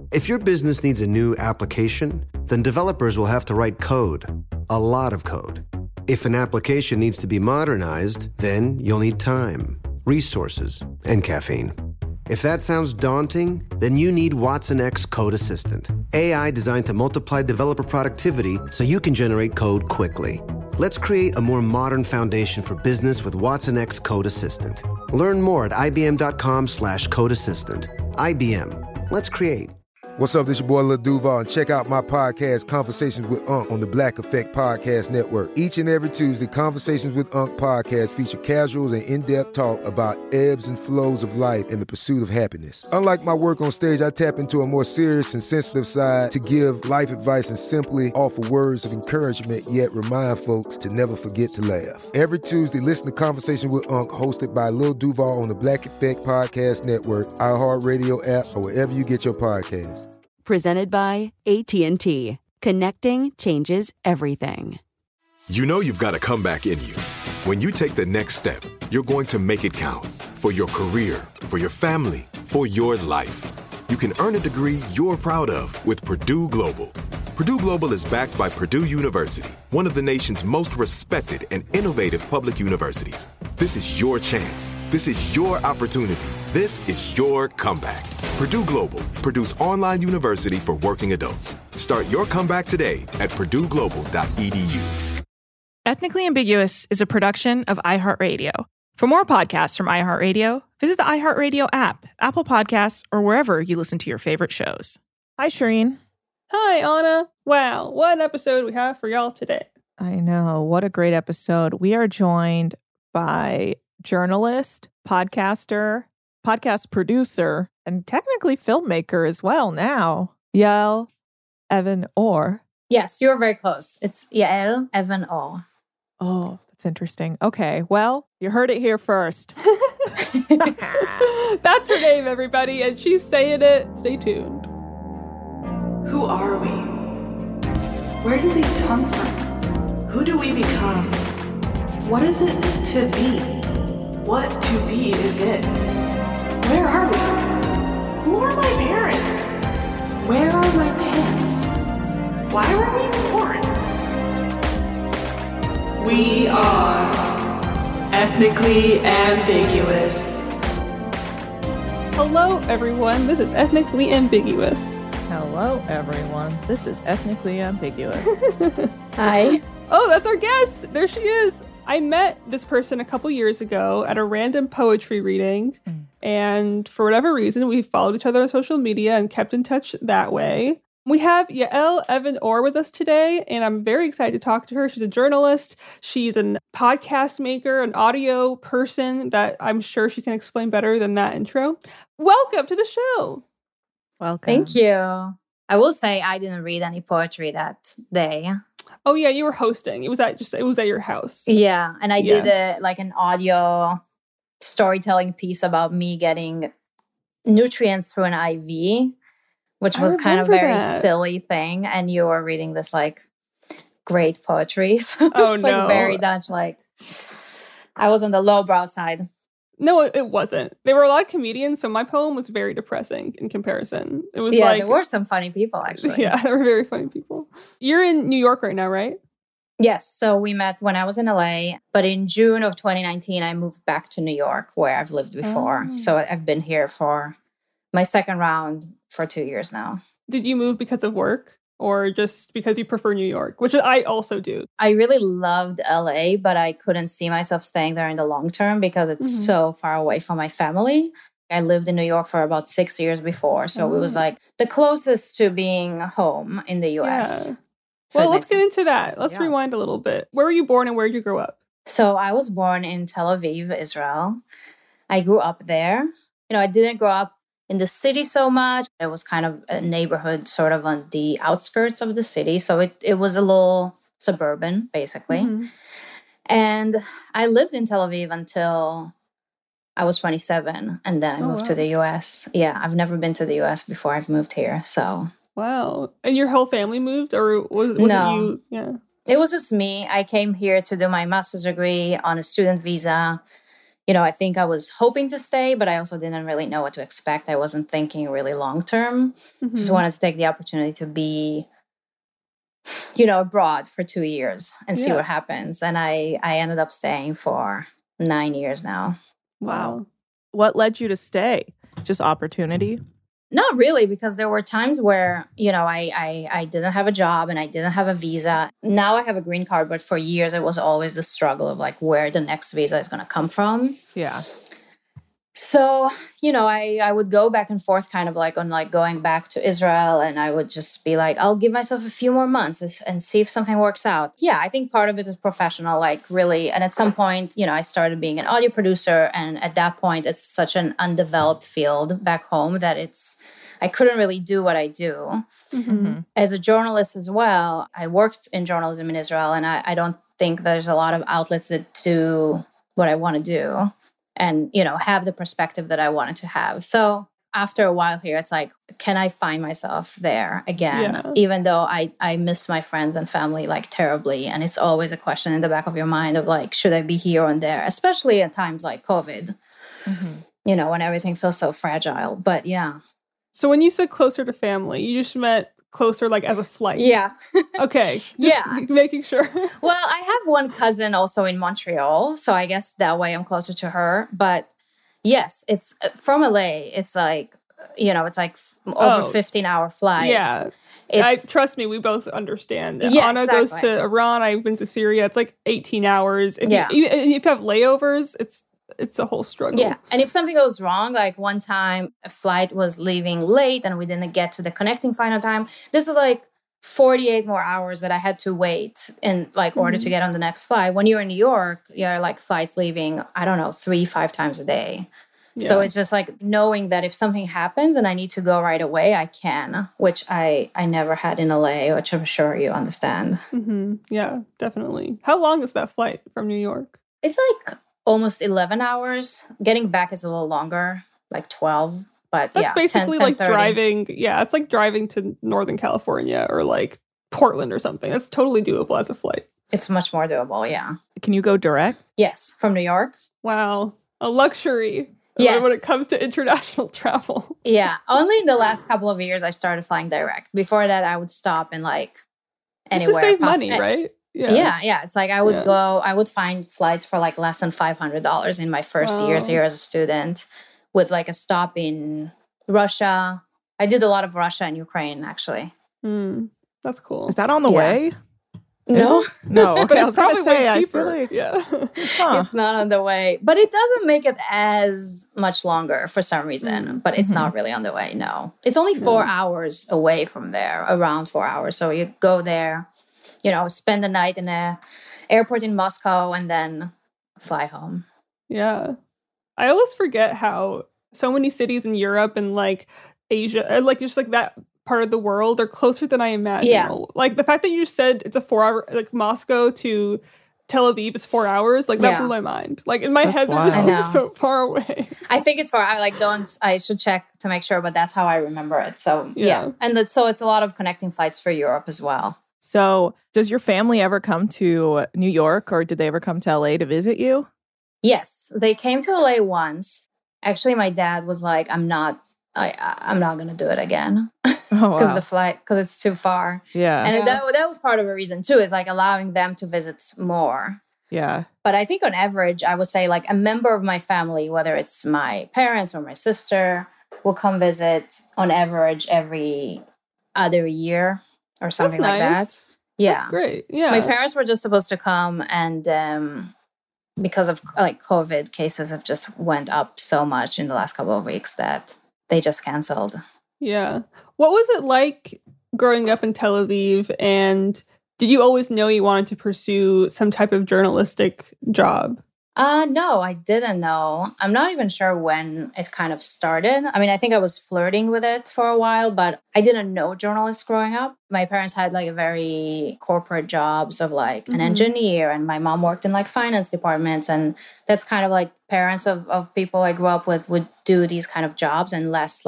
If your business needs a new application, then developers will have to write code, a lot of code. If an application needs to be modernized, then you'll need time, resources, and caffeine. If that sounds daunting, then you need Watson X Code Assistant, AI designed to multiply developer productivity so you can generate code quickly. Let's create a more modern foundation for business with Watson X Code Assistant. Learn more at ibm.com/code assistant. IBM. Let's create. What's up, this your boy Lil Duval, and check out my podcast, Conversations with Unc, on the Black Effect Podcast Network. Each and every Tuesday, Conversations with Unc podcast feature casuals and in-depth talk about ebbs and flows of life and the pursuit of happiness. Unlike my work on stage, I tap into a more serious and sensitive side to give life advice and simply offer words of encouragement, yet remind folks to never forget to laugh. Every Tuesday, listen to Conversation with Unc, hosted by Lil Duval on the Black Effect Podcast Network, iHeartRadio app, or wherever you get your podcasts. Presented by AT&T. Connecting changes everything. You know you've got a comeback in you. When you take the next step, you're going to make it count. For your career, for your family, for your life. You can earn a degree you're proud of with Purdue Global. Purdue Global is backed by Purdue University, one of the nation's most respected and innovative public universities. This is your chance. This is your opportunity. This is your comeback. Purdue Global, Purdue's online university for working adults. Start your comeback today at purdueglobal.edu. Ethnically Ambiguous is a production of iHeartRadio. For more podcasts from iHeartRadio, visit the iHeartRadio app, Apple Podcasts, or wherever you listen to your favorite shows. Hi, Shireen. Hi, Anna. Wow, what an episode we have for y'all today. I know. What a great episode. We are joined by journalist, podcaster, podcast producer, and technically filmmaker as well now, Yael Evan Orr. Yes, you're very close. It's Yael Evan Orr. Oh, that's interesting. Okay, well, you heard it here first. That's her name, everybody, and she's saying it. Stay tuned. Who are we? Where do we come from? Who do we become? What is it to be? What to be is it? Where are we? Who are my parents? Where are my pants? Why were we born? We are ethnically ambiguous. Hello, everyone. This is Ethnically Ambiguous. Hello, everyone. This is Ethnically Ambiguous. Hi. Oh, that's our guest. There she is. I met this person a couple years ago at a random poetry reading. And for whatever reason, we followed each other on social media and kept in touch that way. We have Yael Evan Orr with us today, and I'm very excited to talk to her. She's a journalist. She's a podcast maker, an audio person that I'm sure she can explain better than that intro. Welcome to the show. Welcome. Thank you. I will say I didn't read any poetry that day. Oh yeah, you were hosting. It was at your house. Yeah, and I did an audio storytelling piece about me getting nutrients through an IV, which was kind of a very silly thing. And you were reading this great poetry. So oh it's no, very much I was on the lowbrow side. No, it wasn't. There were a lot of comedians, so my poem was very depressing in comparison. It was there were some funny people, actually. Yeah, there were very funny people. You're in New York right now, right? Yes. So we met when I was in LA, but in June of 2019, I moved back to New York, where I've lived before. Oh. So I've been here for my second round for 2 years now. Did you move because of work? Or just because you prefer New York, which I also do? I really loved LA, but I couldn't see myself staying there in the long term because it's so far away from my family. I lived in New York for about 6 years before. So it was the closest to being home in the US. Yeah. So well, let's get into that. Let's rewind a little bit. Where were you born and where did you grow up? So I was born in Tel Aviv, Israel. I grew up there. I didn't grow up in the city so much. It was kind of a neighborhood sort of on the outskirts of the city. So it was a little suburban, basically. Mm-hmm. And I lived in Tel Aviv until I was 27. And then I moved to the US. Yeah, I've never been to the US before I've moved here. So. Wow. And your whole family moved? Or was it you? Yeah. It was just me. I came here to do my master's degree on a student visa. I think I was hoping to stay, but I also didn't really know what to expect. I wasn't thinking really long term. Just wanted to take the opportunity to be, abroad for 2 years and see what happens. And I ended up staying for 9 years now. Wow. What led you to stay? Just opportunity? Not really, because there were times where, I didn't have a job and I didn't have a visa. Now I have a green card, but for years it was always the struggle of like where the next visa is going to come from. Yeah. So, I would go back and forth kind of like on like going back to Israel, and I would just be like, I'll give myself a few more months and see if something works out. Yeah, I think part of it is professional, like really. And at some point, I started being an audio producer. And at that point, it's such an undeveloped field back home that I couldn't really do what I do. As a journalist as well, I worked in journalism in Israel, and I don't think there's a lot of outlets that do what I want to do and, have the perspective that I wanted to have. So after a while here, it's like, can I find myself there again? Yeah. Even though I miss my friends and family like terribly. And it's always a question in the back of your mind of like, should I be here or there? Especially at times like COVID, when everything feels so fragile. But yeah. So when you said closer to family, you just meant closer like as a flight? Yeah. Okay. Just making sure. Well, I have one cousin also in Montreal, so I guess that way I'm closer to her. But yes, it's from LA. It's like, it's like over 15-hour flight. Yeah. Trust me, we both understand. Yeah, Anna goes to Iran. I've been to Syria. It's like 18 hours. If you have layovers, it's a whole struggle. Yeah. And if something goes wrong, like one time a flight was leaving late and we didn't get to the connecting flight on time, this is like 48 more hours that I had to wait in like order to get on the next flight. When you're in New York, you're like flights leaving, 3-5 times a day. Yeah. So it's just like knowing that if something happens and I need to go right away, I can, which I never had in LA, which I'm sure you understand. Yeah, definitely. How long is that flight from New York? It's like almost 11 hours. Getting back is a little longer, like 12. But that's basically 10, like driving. Yeah, it's like driving to Northern California or like Portland or something. That's totally doable as a flight. It's much more doable, yeah. Can you go direct? Yes, from New York. Wow, a luxury. Yes. When it comes to international travel. Yeah, only in the last couple of years I started flying direct. Before that, I would stop in like anywhere. Just to save money, right? Yeah. It's like I would find flights for like less than $500 in my first years here as a student, with like a stop in Russia. I did a lot of Russia and Ukraine, actually. That's cool. Is that on the way? No. Okay, but I was probably say, way cheaper. I feel like, It's not on the way, but it doesn't make it as much longer for some reason. But it's not really on the way. No, it's only 4 hours away from there, around 4 hours. So you go there, spend the night in the airport in Moscow and then fly home. Yeah. I always forget how so many cities in Europe and like Asia, like just like that part of the world, are closer than I imagined. Yeah. Like the fact that you just said it's a 4 hour, like Moscow to Tel Aviv is 4 hours, like that blew my mind. Like in my head, they're just so far away. I think it's far. I should check to make sure, but that's how I remember it. So yeah. And so it's a lot of connecting flights for Europe as well. So does your family ever come to New York, or did they ever come to LA to visit you? Yes, they came to LA once. Actually, my dad was like, I'm not going to do it again because it's too far. Yeah. And that was part of the reason too, is like allowing them to visit more. Yeah. But I think on average, I would say like a member of my family, whether it's my parents or my sister, will come visit on average every other year or something like that. Yeah. That's great. Yeah. My parents were just supposed to come, and because of like COVID, cases have just went up so much in the last couple of weeks that they just canceled. Yeah. What was it like growing up in Tel Aviv, and did you always know you wanted to pursue some type of journalistic job? No, I didn't know. I'm not even sure when it kind of started. I mean, I think I was flirting with it for a while, but I didn't know journalists growing up. My parents had like a very corporate jobs of like an engineer, and my mom worked in like finance departments. And that's kind of like parents of people I grew up with would do these kind of jobs, and less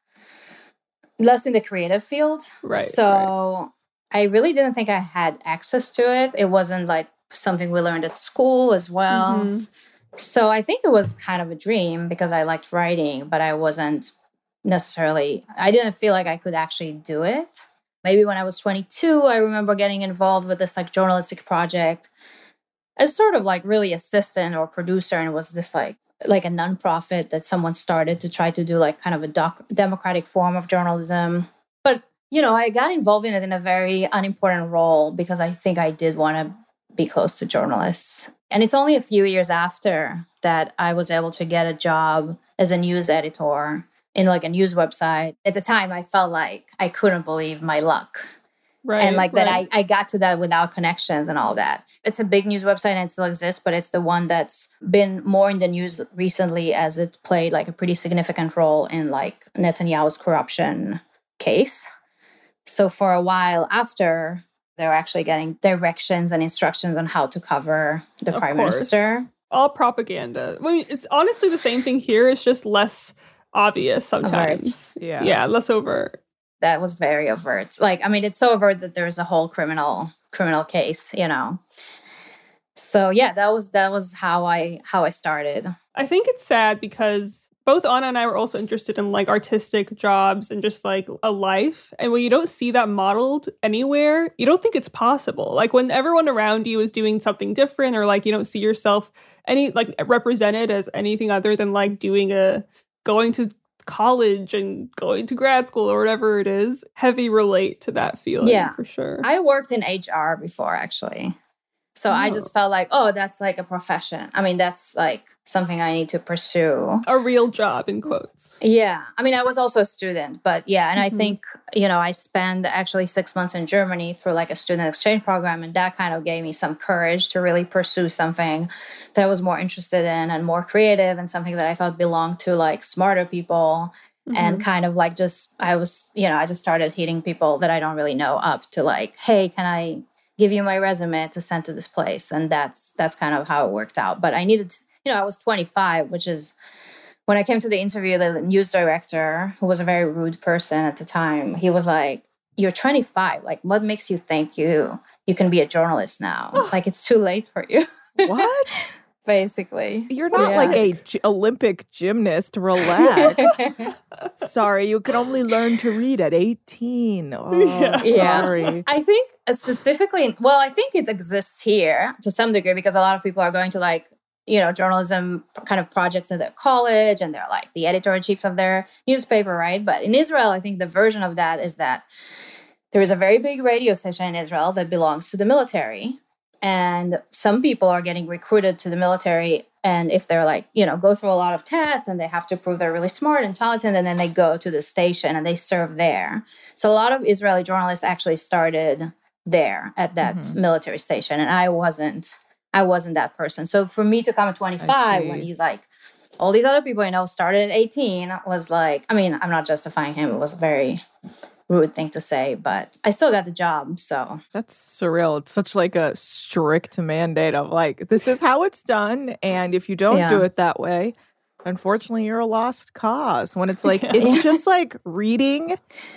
in the creative field. Right. So I really didn't think I had access to it. It wasn't like something we learned at school as well. So I think it was kind of a dream because I liked writing, but I wasn't necessarily, I didn't feel like I could actually do it. Maybe when I was 22, I remember getting involved with this like journalistic project as sort of like really assistant or producer. And it was this like a nonprofit that someone started to try to do like kind of a democratic form of journalism. But, you know, I got involved in it in a very unimportant role because I think I did want to be close to journalists. And it's only a few years after that I was able to get a job as a news editor in like a news website. At the time, I felt like I couldn't believe my luck. Right. And like that I got to that without connections and all that. It's a big news website and it still exists, but it's the one that's been more in the news recently as it played like a pretty significant role in like Netanyahu's corruption case. So for a while after, they were actually getting directions and instructions on how to cover the prime minister. All propaganda. I mean, it's honestly the same thing here. It's just less obvious sometimes. Overt. Yeah, less overt. That was very overt. Like, I mean, it's so overt that there's a whole criminal case, you know. So yeah, that was how I started. I think it's sad because both Anna and I were also interested in like artistic jobs and just like a life. And when you don't see that modeled anywhere, you don't think it's possible. Like when everyone around you is doing something different or like you don't see yourself any like represented as anything other than like going to college and going to grad school or whatever it is, heavy relate to that feeling for sure. I worked in HR before actually. So I just felt like, oh, that's like a profession. I mean, that's like something I need to pursue. A real job, in quotes. Yeah. I mean, I was also a student, but yeah. And I think, you know, I spent actually 6 months in Germany through like a student exchange program. And that kind of gave me some courage to really pursue something that I was more interested in and more creative and something that I thought belonged to like smarter people. And kind of like I just started hitting people that I don't really know up to like, hey, can I give you my resume to send to this place? And that's kind of how it worked out. But I needed to, you know, I was 25, which is when I came to the interview, the news director, who was a very rude person at the time, he was like, you're 25. Like, what makes you think you can be a journalist now? Like, it's too late for you. What? Basically. You're not like a Olympic gymnast. Relax. Sorry, you can only learn to read at 18. Oh, sorry. I think specifically, I think it exists here to some degree because a lot of people are going to like, you know, journalism kind of projects at their college and they're like the editor-in-chiefs of their newspaper, right? But in Israel, I think the version of that is that there is a very big radio station in Israel that belongs to the military. And some people are getting recruited to the military. And if they're like, you know, go through a lot of tests and they have to prove they're really smart and talented, and then they go to the station and they serve there. So a lot of Israeli journalists actually started there at that military station. And I wasn't that person. So for me to come at 25 when he's like, all these other people, you know, started at 18 was like, I mean, I'm not justifying him. It was a very rude thing to say, but I still got the job, so. That's surreal. It's such like a strict mandate of like, this is how it's done, and if you don't do it that way, unfortunately, you're a lost cause. When it's like, it's just like reading,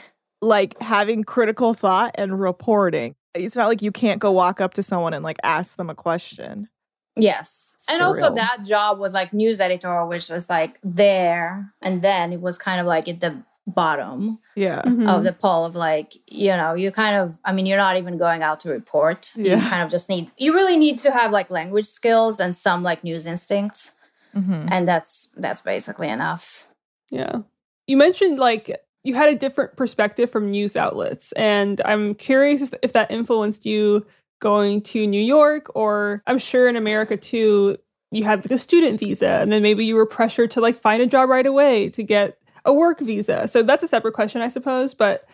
like having critical thought and reporting. It's not like you can't go walk up to someone and like ask them a question. Yes. And also that job was like news editor, which is like there, and then it was kind of like at the bottom of the poll of like, you know, you kind of, I mean, you're not even going out to report. You kind of just you really need to have like language skills and some like news instincts. And that's basically enough. Yeah. You mentioned like you had a different perspective from news outlets, and I'm curious if that influenced you going to New York, or I'm sure in America too, you had like a student visa and then maybe you were pressured to like find a job right away to get a work visa. So that's a separate question, I suppose. But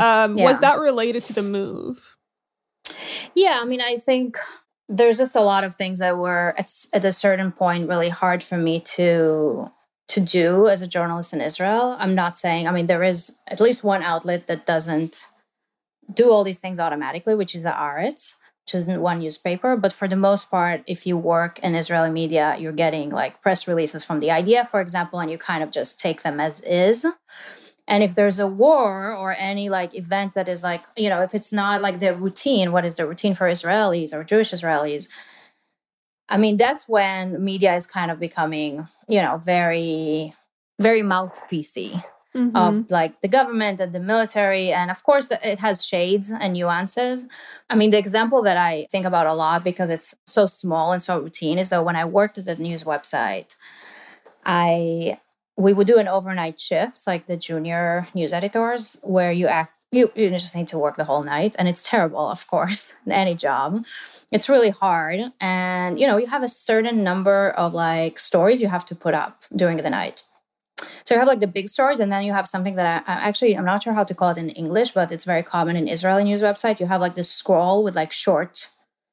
was that related to the move? Yeah, I mean, I think there's just a lot of things that were at a certain point really hard for me to do as a journalist in Israel. I'm not saying, I mean, there is at least one outlet that doesn't do all these things automatically, which is the Haaretz, which is one newspaper. But for the most part, if you work in Israeli media, you're getting like press releases from the IDF, for example, and you kind of just take them as is. And if there's a war or any like event that is like, you know, if it's not like the routine, what is the routine for Israelis or Jewish Israelis? I mean, that's when media is kind of becoming, very, very mouthpiecey of like the government and the military. And of course, it has shades and nuances. I mean, the example that I think about a lot because it's so small and so routine is that when I worked at the news website, we would do an overnight shifts, like the junior news editors, where you just need to work the whole night. And it's terrible, of course, in any job. It's really hard. And, you have a certain number of like stories you have to put up during the night. So you have like the big stories, and then you have something that I'm not sure how to call it in English, but it's very common in Israeli news website. You have like this scroll with like short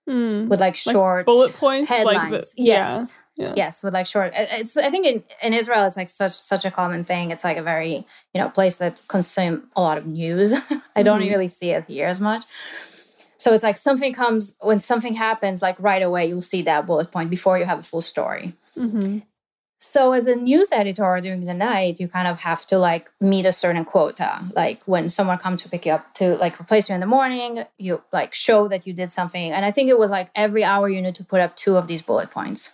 bullet points, headlines. Yes. Yeah. Yes, with like short. It's I think in Israel it's like such a common thing. It's like a very place that consume a lot of news. I don't really see it here as much. So it's like when something happens, like right away you'll see that bullet point before you have a full story. So as a news editor during the night, you kind of have to like meet a certain quota. Like when someone comes to pick you up to like replace you in the morning, you like show that you did something. And I think it was like every hour you need to put up 2 of these bullet points.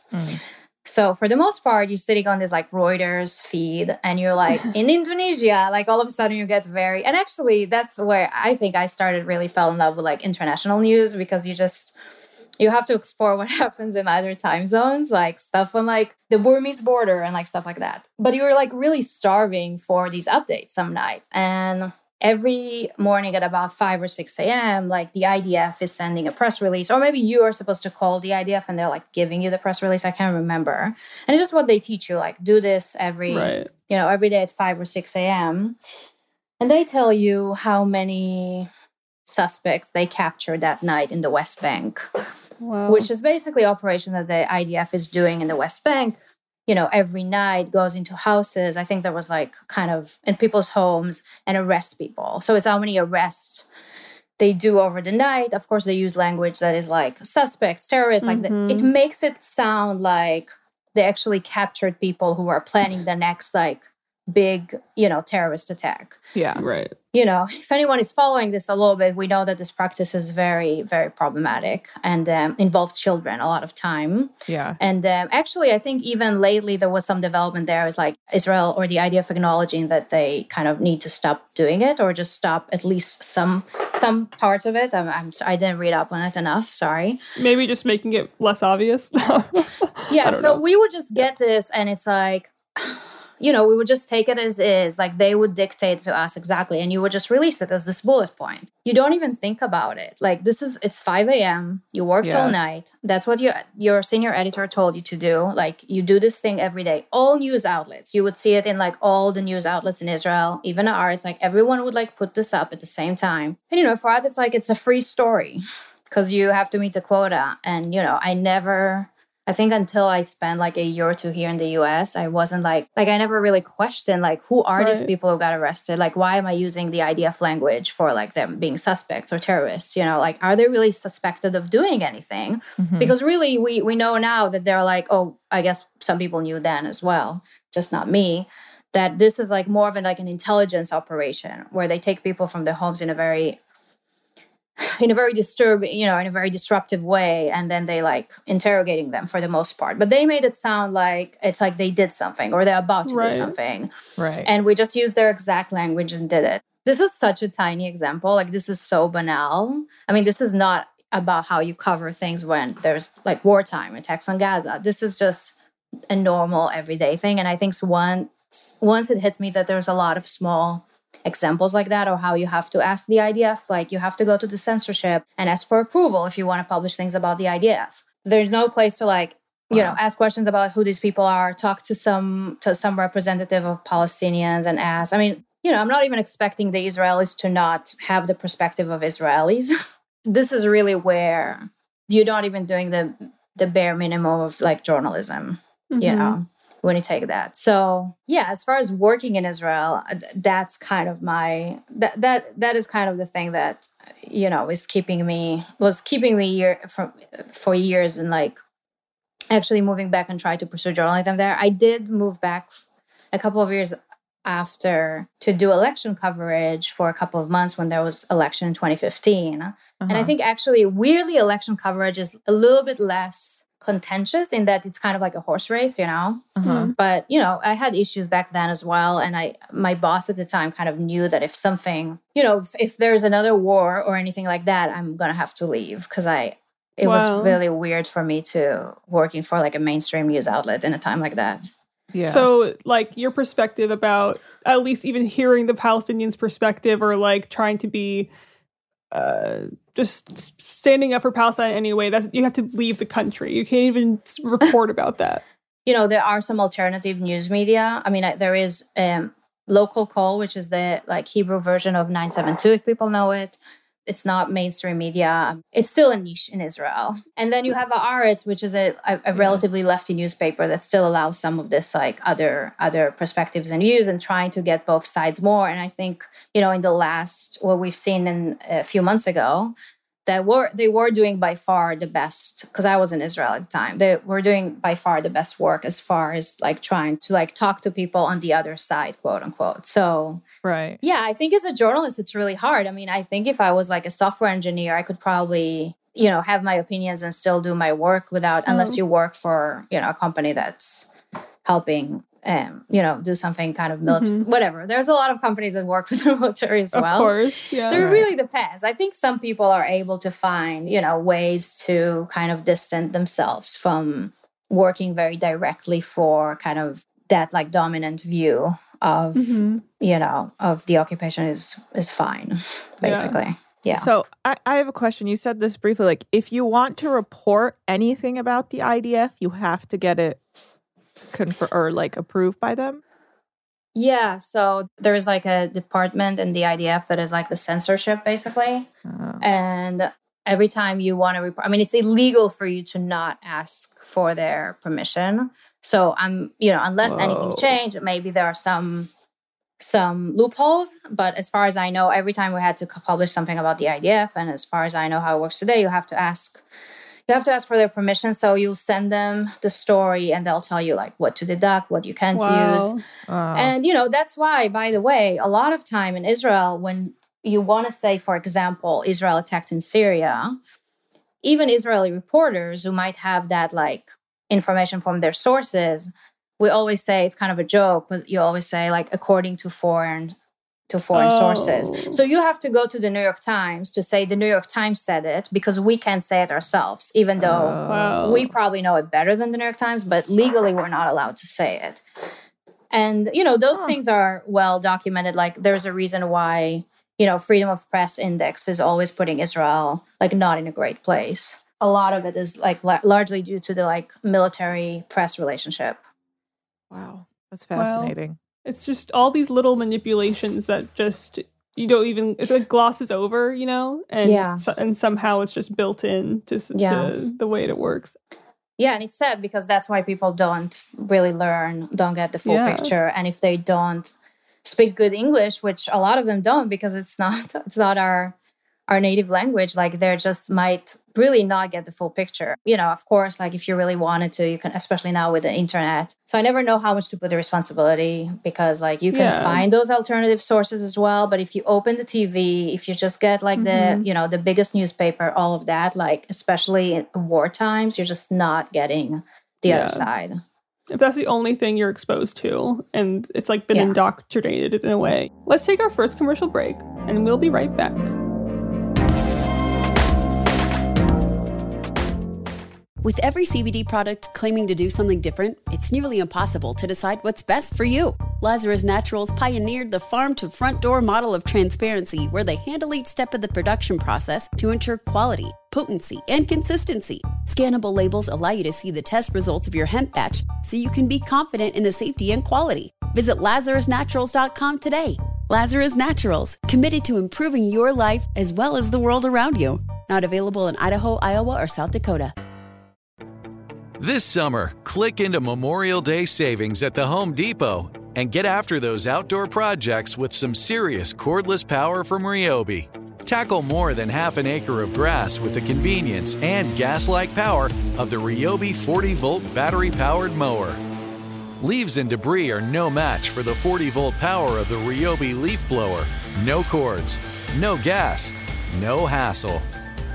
So for the most part, you're sitting on this like Reuters feed and you're like in Indonesia, like all of a sudden you get and actually that's where I think I really fell in love with like international news, because you have to explore what happens in other time zones, like stuff on like the Burmese border and like stuff like that. But you're like really starving for these updates some nights. And every morning at about 5 or 6 a.m., like the IDF is sending a press release, or maybe you are supposed to call the IDF and they're like giving you the press release. I can't remember. And it's just what they teach you, like do this every day at 5 or 6 a.m. And they tell you how many suspects they captured that night in the West Bank. Wow. Which is basically operation that the IDF is doing in the West Bank. Every night goes into houses. I think there was like kind of in people's homes and arrest people. So it's how many arrests they do over the night. Of course, they use language that is like suspects, terrorists. Like it makes it sound like they actually captured people who are planning the next like big, terrorist attack. Yeah. Right. If anyone is following this a little bit, we know that this practice is very, very problematic and involves children a lot of time. Yeah. And actually, I think even lately there was some development there. Is like Israel or the IDF acknowledging that they kind of need to stop doing it, or just stop at least some parts of it. I didn't read up on it enough. Sorry. Maybe just making it less obvious. Yeah. So we would just get this, and it's like, we would just take it as is, like they would dictate to us exactly, and you would just release it as this bullet point. You don't even think about it. Like it's 5 a.m., you worked all night. That's what your senior editor told you to do. Like you do this thing every day. All news outlets, you would see it in like all the news outlets in Israel, even ours, like everyone would like put this up at the same time. And for us, it's like, it's a free story because you have to meet the quota. And, I think until I spent like a year or two here in the US, I wasn't like I never really questioned like, who are these people who got arrested? Like, why am I using the IDF language for like them being suspects or terrorists? Like, are they really suspected of doing anything? Because really we know now that they're like, oh, I guess some people knew then as well, just not me, that this is like more of an intelligence operation where they take people from their homes in a very disturbing, in a very disruptive way. And then they like interrogating them for the most part. But they made it sound like it's like they did something or they're about to do something. Right. And we just used their exact language and did it. This is such a tiny example. Like, this is so banal. I mean, this is not about how you cover things when there's like wartime attacks on Gaza. This is just a normal everyday thing. And I think once it hit me that there's a lot of small examples like that, or how you have to ask the IDF, like you have to go to the censorship and ask for approval if you want to publish things about the IDF. There's no place to like, ask questions about who these people are, talk to some representative of Palestinians and ask. I mean, I'm not even expecting the Israelis to not have the perspective of Israelis. This is really where you're not even doing the bare minimum of like journalism, when you take that. So yeah, as far as working in Israel, that's kind of that is kind of the thing that, was keeping me for years, and like actually moving back and try to pursue journalism there. I did move back a couple of years after to do election coverage for a couple of months when there was election in 2015. And I think actually weirdly election coverage is a little bit less contentious in that it's kind of like a horse race, you know? But, you know, I had issues back then as well. And my boss at the time kind of knew that if something, you know, if there's another war or anything like that, I'm going to have to leave because it was really weird for me to working for like a mainstream news outlet in a time like that. Yeah. So, like, your perspective about at least even hearing the Palestinians' perspective or, like, trying to be just standing up for Palestine anyway, that you have to leave the country. You can't even report about that. You know, there are some alternative news media. I mean, there is Local Call, which is the, like, Hebrew version of 972, if people know it. It's not mainstream media. It's still a niche in Israel. And then you have Haaretz, which is a relatively lefty newspaper that still allows some of this like other perspectives and views and trying to get both sides more. And I think, you know, in the last, what we've seen in a few months ago, that they were doing by far the best, because I was in Israel at the time. They were doing by far the best work as far as like trying to like talk to people on the other side, quote unquote. So, right. Yeah, I think as a journalist, it's really hard. I mean, I think if I was like a software engineer, I could probably, you know, have my opinions and still do my work without, unless you work for, you know, a company that's helping you know, do something kind of military, whatever. There's a lot of companies that work with the military as well. Of course, yeah. So it really depends. I think some people are able to find, you know, ways to kind of distance themselves from working very directly for kind of that like dominant view of, you know, of the occupation is fine, basically. Yeah. So I have a question. You said this briefly, like if you want to report anything about the IDF, you have to get it approved by them? Yeah, so there's like a department in the IDF that is like the censorship, basically. And every time you want to report, I mean, it's illegal for you to not ask for their permission. So you know, unless anything changed, maybe there are some loopholes. But as far as I know, every time we had to publish something about the IDF, and as far as I know how it works today, you have to ask for their permission. So you'll send them the story and they'll tell you like what to deduct, what you can't use. And, you know, that's why, by the way, a lot of time in Israel, when you want to say, for example, Israel attacked in Syria, even Israeli reporters who might have that like information from their sources, we always say it's kind of a joke, but you always say like according to foreign sources. So you have to go to the New York Times to say the New York Times said it, because we can't say it ourselves, even though we probably know it better than the New York Times, but legally we're not allowed to say it. And, you know, those things are well documented. Like there's a reason why, you know, Freedom of Press Index is always putting Israel like not in a great place. A lot of it is like largely due to the like military press relationship. Wow, that's fascinating. Well, it's just all these little manipulations that just you don't even, it like glosses over, you know, and somehow it's just built in to the way it works. Yeah, and it's sad because that's why people don't really don't get the full picture, and if they don't speak good English, which a lot of them don't, because it's not our native language, like they just might really not get the full picture. You know, of course, like if you really wanted to, you can, especially now with the internet. So I never know how much to put the responsibility, because like you can find those alternative sources as well. But if you open the TV, if you just get like the, you know, the biggest newspaper, all of that, like especially in war times, you're just not getting the other side. If that's the only thing you're exposed to, and it's like been indoctrinated in a way. Let's take our first commercial break and we'll be right back. With every CBD product claiming to do something different, it's nearly impossible to decide what's best for you. Lazarus Naturals pioneered the farm-to-front-door model of transparency, where they handle each step of the production process to ensure quality, potency, and consistency. Scannable labels allow you to see the test results of your hemp batch, so you can be confident in the safety and quality. Visit LazarusNaturals.com today. Lazarus Naturals, committed to improving your life as well as the world around you. Not available in Idaho, Iowa, or South Dakota. This summer, click into Memorial Day savings at the Home Depot and get after those outdoor projects with some serious cordless power from Ryobi. Tackle more than half an acre of grass with the convenience and gas-like power of the Ryobi 40-volt battery-powered mower. Leaves and debris are no match for the 40-volt power of the Ryobi leaf blower. No cords, no gas, no hassle.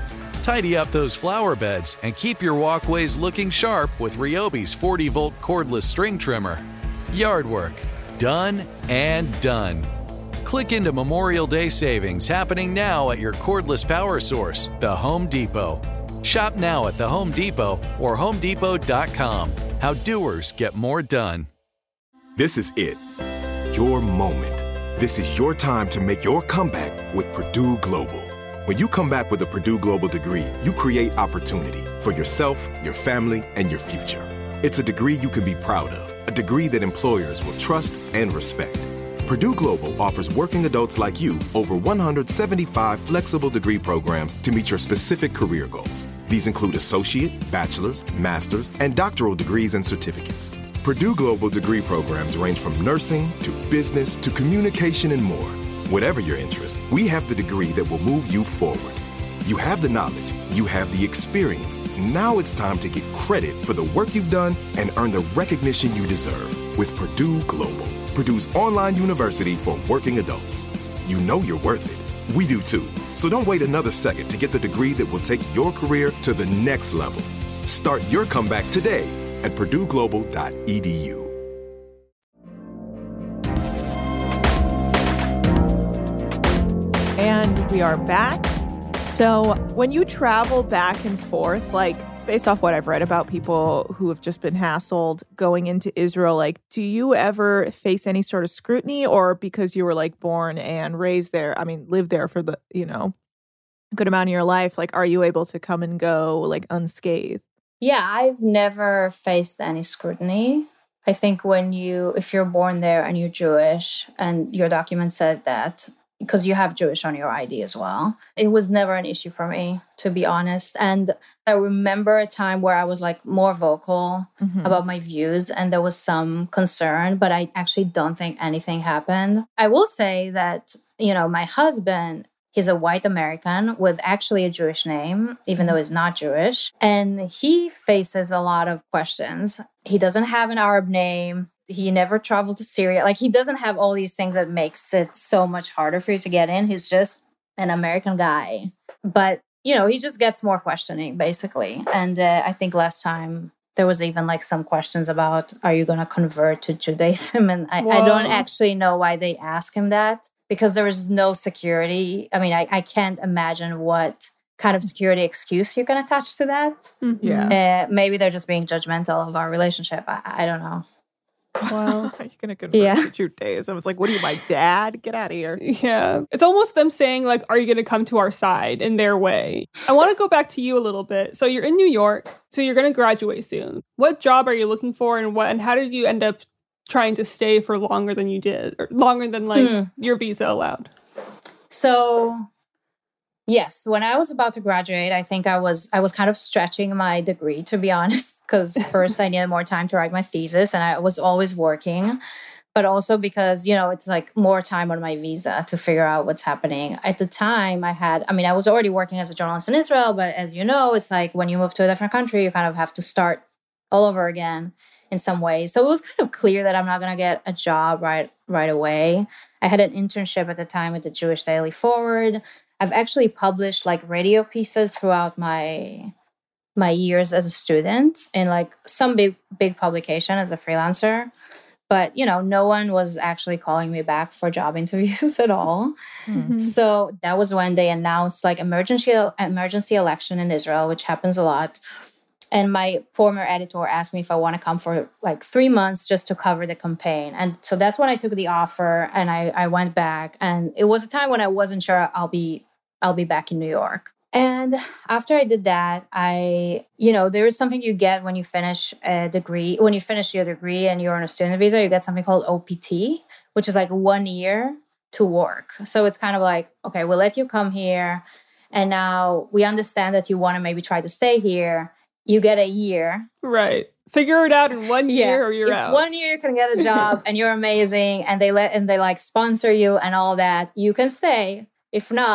Tidy up those flower beds and keep your walkways looking sharp with Ryobi's 40-volt cordless string trimmer. Yard work, done and done. Click into Memorial Day savings happening now at your cordless power source, the Home Depot. Shop now at the Home Depot or homedepot.com. How doers get more done. This is it. Your moment. This is your time to make your comeback with Purdue Global. When you come back with a Purdue Global degree, you create opportunity for yourself, your family, and your future. It's a degree you can be proud of, a degree that employers will trust and respect. Purdue Global offers working adults like you over 175 flexible degree programs to meet your specific career goals. These include associate, bachelor's, master's, and doctoral degrees and certificates. Purdue Global degree programs range from nursing to business to communication and more. Whatever your interest, we have the degree that will move you forward. You have the knowledge, you have the experience. Now it's time to get credit for the work you've done and earn the recognition you deserve with Purdue Global, Purdue's online university for working adults. You know you're worth it. We do too. So don't wait another second to get the degree that will take your career to the next level. Start your comeback today at purdueglobal.edu. And we are back. So when you travel back and forth, like based off what I've read about people who have just been hassled going into Israel, like, do you ever face any sort of scrutiny, or because you were like born and raised there, I mean, lived there for the, good amount of your life, like, are you able to come and go like unscathed? Yeah, I've never faced any scrutiny. I think if you're born there and you're Jewish and your document said that, because you have Jewish on your ID as well. It was never an issue for me, to be honest. And I remember a time where I was like more vocal about my views and there was some concern, but I actually don't think anything happened. I will say that, my husband, he's a white American with actually a Jewish name, even though he's not Jewish. And he faces a lot of questions. He doesn't have an Arab name. He never traveled to Syria. Like, he doesn't have all these things that makes it so much harder for you to get in. He's just an American guy. But, he just gets more questioning, basically. And I think last time there was even like some questions about, are you going to convert to Judaism? And I don't actually know why they ask him that, because there is no security. I mean, I can't imagine what kind of security excuse you can attach to that. Yeah. Maybe they're just being judgmental of our relationship. I don't know. Well, you're going to convert to Judaism. It's like, what are you, my dad? Get out of here. Yeah. It's almost them saying, like, are you going to come to our side in their way? I want to go back to you a little bit. So you're in New York, so you're going to graduate soon. What job are you looking for, and how did you end up trying to stay for longer than you did, or longer than like your visa allowed? So yes, when I was about to graduate, I think I was kind of stretching my degree, to be honest, because first I needed more time to write my thesis and I was always working, but also because, it's like more time on my visa to figure out what's happening. At the time I was already working as a journalist in Israel, but as you know, it's like when you move to a different country, you kind of have to start all over again in some ways. So it was kind of clear that I'm not going to get a job right away. I had an internship at the time at the Jewish Daily Forward. I've actually published like radio pieces throughout my years as a student in like some big publication as a freelancer. But, no one was actually calling me back for job interviews at all. Mm-hmm. So that was when they announced like emergency election in Israel, which happens a lot. And my former editor asked me if I want to come for like 3 months just to cover the campaign. And so that's when I took the offer and I went back. And it was a time when I wasn't sure I'll be back in New York. And after I did that, there is something you get when you finish a degree. When you finish your degree and you're on a student visa, you get something called OPT, which is like 1 year to work. So it's kind of like, okay, we'll let you come here. And now we understand that you want to maybe try to stay here. You get a year. Right. Figure it out in 1 year or you're out. 1 year you can get a job and you're amazing and they like sponsor you and all that. You can stay. If not,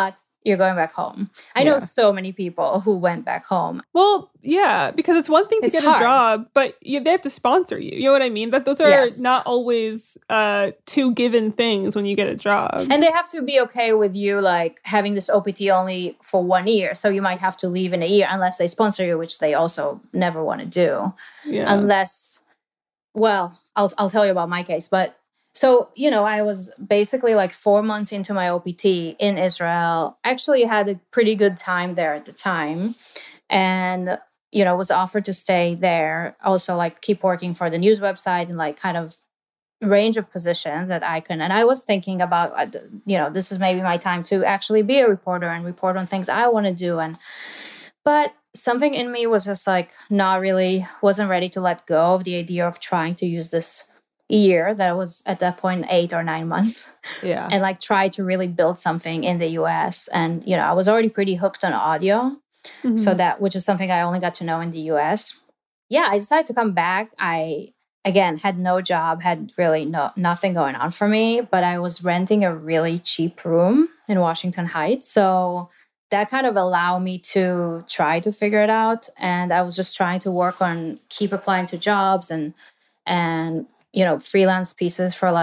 you're going back home. I know so many people who went back home. Well, yeah, because it's one thing to get hard. a job, but they have to sponsor you. You know what I mean? That those are not always two given things when you get a job. And they have to be okay with you like having this OPT only for 1 year. So you might have to leave in a year unless they sponsor you, which they also never want to do. Yeah. Unless, well, I'll tell you about my case, but so, you know, I was basically like 4 months into my OPT in Israel. Actually had a pretty good time there at the time. And, you know, was offered to stay there. Also, like, keep working for the news website and, like, kind of range of positions that I can. And I was thinking about, you know, this is maybe my time to actually be a reporter and report on things I want to do. But something in me was just, like, wasn't ready to let go of the idea of trying to use this year that was at that point 8 or 9 months and like try to really build something in the US. And you know, I was already pretty hooked on audio, so that, which is something I only got to know in the US. I decided to come back. I again had no job, had really nothing going on for me, but I was renting a really cheap room in Washington Heights, so that kind of allowed me to try to figure it out. And I was just trying to work on keep applying to jobs and you know, freelance pieces for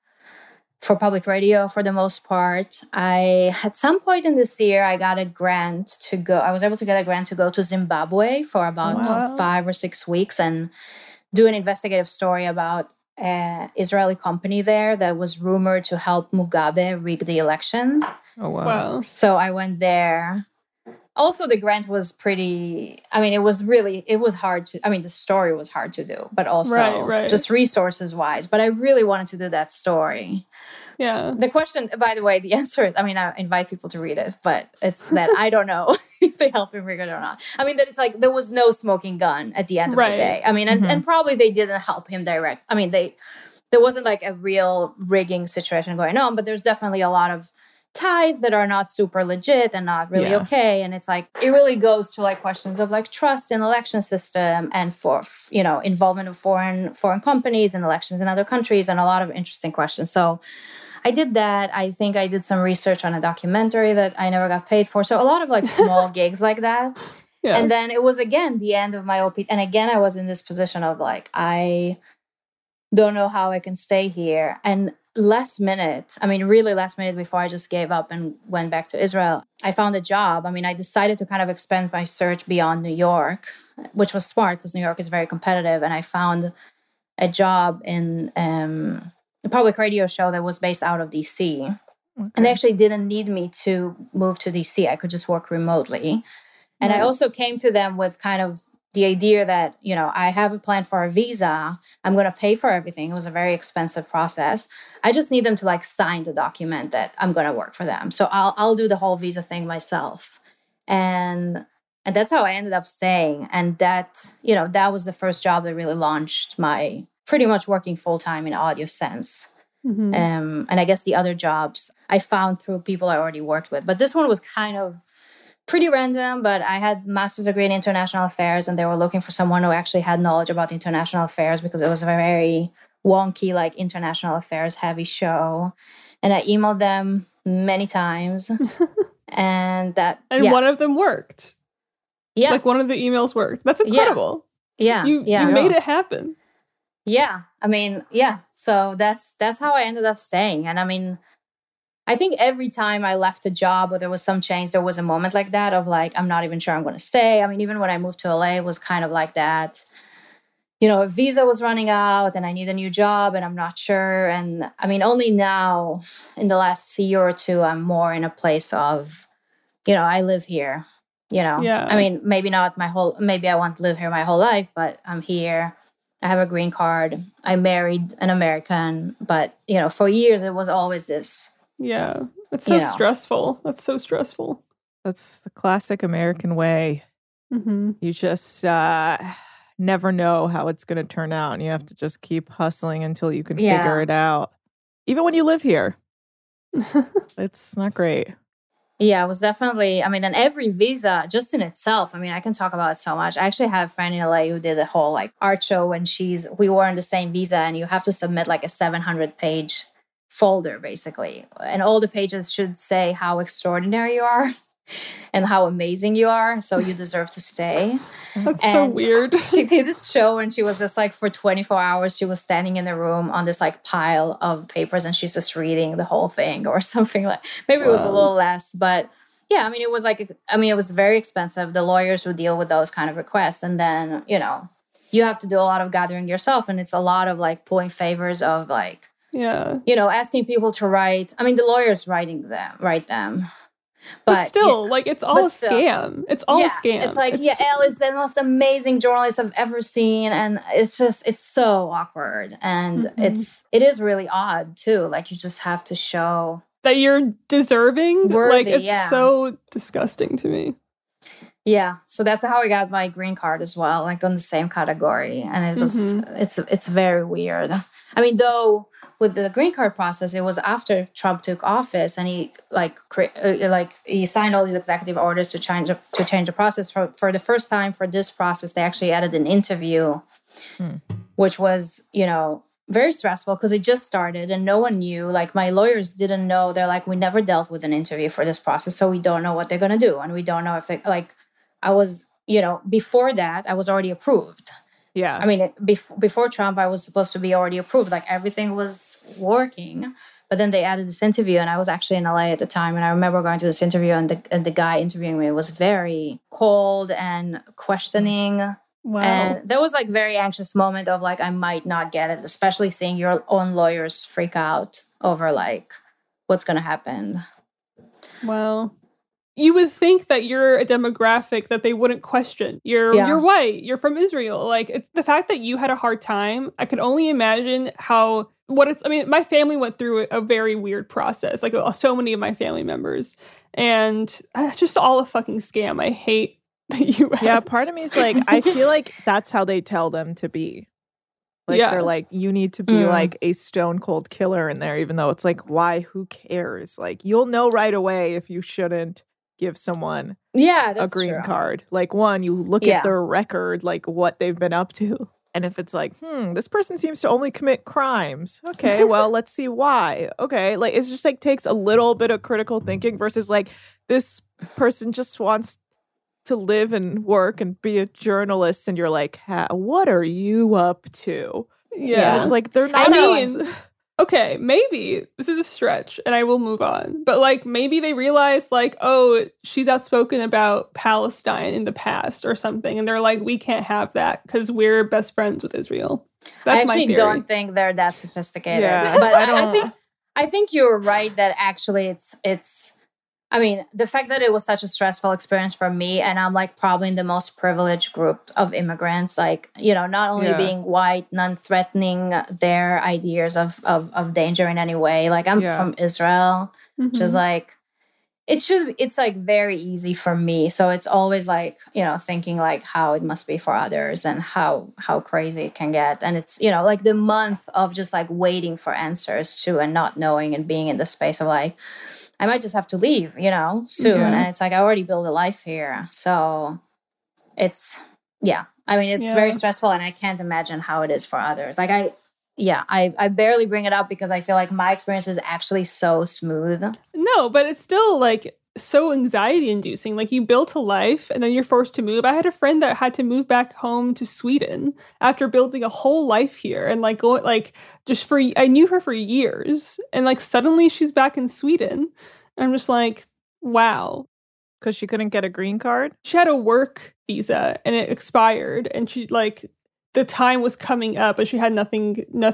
public radio for the most part. At some point in this year, I got a grant to go. I was able to get a grant to go to Zimbabwe for about 5 or 6 weeks and do an investigative story about an Israeli company there that was rumored to help Mugabe rig the elections. Oh, wow. So I went there. Also, the grant was pretty, I mean, it was hard to, I mean, the story was hard to do, but also just resources wise. But I really wanted to do that story. Yeah. The question, by the way, the answer is, I mean, I invite people to read it, but it's that I don't know if they help him rig it or not. I mean, that it's like, there was no smoking gun at the end of the day. I mean, and probably they didn't help him direct. I mean, there wasn't like a real rigging situation going on, but there's definitely a lot of ties that are not super legit and not really okay. And it's like, it really goes to like questions of like trust in election system and for, you know, involvement of foreign companies and elections in other countries and a lot of interesting questions. So I did that. I think I did some research on a documentary that I never got paid for. So a lot of like small gigs like that. Yeah. And then it was again the end of my OPT. And again, I was in this position of like, I don't know how I can stay here. And last minute before I just gave up and went back to Israel, I found a job. I mean, I decided to kind of expand my search beyond New York, which was smart because New York is very competitive. And I found a job in a public radio show that was based out of DC. Okay. And they actually didn't need me to move to DC. I could just work remotely. And I also came to them with kind of the idea that, you know, I have a plan for a visa. I'm going to pay for everything. It was a very expensive process. I just need them to like sign the document that I'm going to work for them. So I'll do the whole visa thing myself. And that's how I ended up staying. And that, you know, that was the first job that really launched my pretty much working full time in audio sense. Mm-hmm. And I guess the other jobs I found through people I already worked with. But this one was kind of pretty random, but I had a master's degree in international affairs and they were looking for someone who actually had knowledge about international affairs because it was a very wonky, like international affairs heavy show. And I emailed them many times and one of them worked. Yeah. Like one of the emails worked. That's incredible. Yeah. You made it happen. Yeah. I mean, yeah. So that's how I ended up staying. And I mean, I think every time I left a job or there was some change, there was a moment like that of like, I'm not even sure I'm going to stay. I mean, even when I moved to LA, it was kind of like that. You know, a visa was running out and I need a new job and I'm not sure. And I mean, only now in the last year or two, I'm more in a place of, you know, I live here, you know. Yeah. I mean, maybe I want to live here my whole life, but I'm here. I have a green card. I married an American, but, you know, for years it was always this. Yeah. It's so stressful. That's so stressful. That's the classic American way. Mm-hmm. You just never know how it's going to turn out. And you have to just keep hustling until you can figure it out. Even when you live here. It's not great. Yeah, it was definitely, I mean, and every visa just in itself, I mean, I can talk about it so much. I actually have a friend in LA who did a whole like art show when we were on the same visa and you have to submit like a 700-page folder, basically. And all the pages should say how extraordinary you are and how amazing you are, so you deserve to stay. That's so weird. She did this show and she was just like, for 24 hours, she was standing in the room on this like pile of papers and she's just reading the whole thing or something like, maybe it was a little less, but yeah, I mean, it was like, it was very expensive. The lawyers would deal with those kind of requests. And then, you know, you have to do a lot of gathering yourself. And it's a lot of like pulling favors of like, you know, asking people to write. I mean, the lawyers write them. But still, like, it's all a scam. It's all a scam. It's like, Elle is the most amazing journalist I've ever seen. And it's so awkward. And it is really odd, too. Like, you just have to show that you're deserving. Worthy, like, it's so disgusting to me. Yeah. So that's how I got my green card as well, like on the same category. And it was, it's very weird. I mean, though, with the green card process, it was after Trump took office and he he signed all these executive orders to change the process. For the first time for this process, they actually added an interview, which was, you know, very stressful because it just started and no one knew. Like, my lawyers didn't know. They're like, we never dealt with an interview for this process, so we don't know what they're going to do. And we don't know if they, like, I was, you know, before that, I was already approved. Yeah. I mean, before Trump, I was supposed to be already approved. Like, everything was working. But then they added this interview, and I was actually in LA at the time. And I remember going to this interview, and the guy interviewing me was very cold and questioning. Wow. And there was like very anxious moment of like, I might not get it, especially seeing your own lawyers freak out over like what's going to happen. Wow. You would think that you're a demographic that they wouldn't question. You're white. You're from Israel. Like, it's the fact that you had a hard time. I could only imagine I mean, my family went through a very weird process. Like, so many of my family members, and it's just all a fucking scam. I hate the U.S. Yeah, part of me is like, I feel like that's how they tell them to be. Like, they're like, you need to be like a stone cold killer in there, even though it's like, why? Who cares? Like, you'll know right away if you shouldn't give someone a green card. Like, one, you look at their record, like what they've been up to. And if it's like, this person seems to only commit crimes. Okay, well, let's see why. Okay, like, it's just like takes a little bit of critical thinking versus like, this person just wants to live and work and be a journalist. And you're like, what are you up to? Yeah. It's like, they're not. I mean, okay, maybe this is a stretch and I will move on. But like, maybe they realize like, oh, she's outspoken about Palestine in the past or something. And they're like, we can't have that because we're best friends with Israel. That's my theory. I actually don't think they're that sophisticated. Yeah. But I think you're right that actually it's I mean, the fact that it was such a stressful experience for me, and I'm like probably in the most privileged group of immigrants, like, you know, not only being white, non-threatening their ideas of danger in any way. Like, I'm from Israel, which is like, it's like very easy for me. So it's always like, you know, thinking like how it must be for others and how crazy it can get. And it's, you know, like the month of just like waiting for answers to and not knowing and being in the space of like, I might just have to leave, you know, soon. Yeah. And it's like, I already built a life here. So it's, I mean, it's very stressful and I can't imagine how it is for others. Like, I barely bring it up because I feel like my experience is actually so smooth. No, but it's still like so anxiety inducing. Like, you built a life and then you're forced to move. I had a friend that had to move back home to Sweden after building a whole life here and like going like I knew her for years and like suddenly she's back in Sweden. And I'm just like, wow. Because she couldn't get a green card? She had a work visa and it expired and she like the time was coming up and she had nothing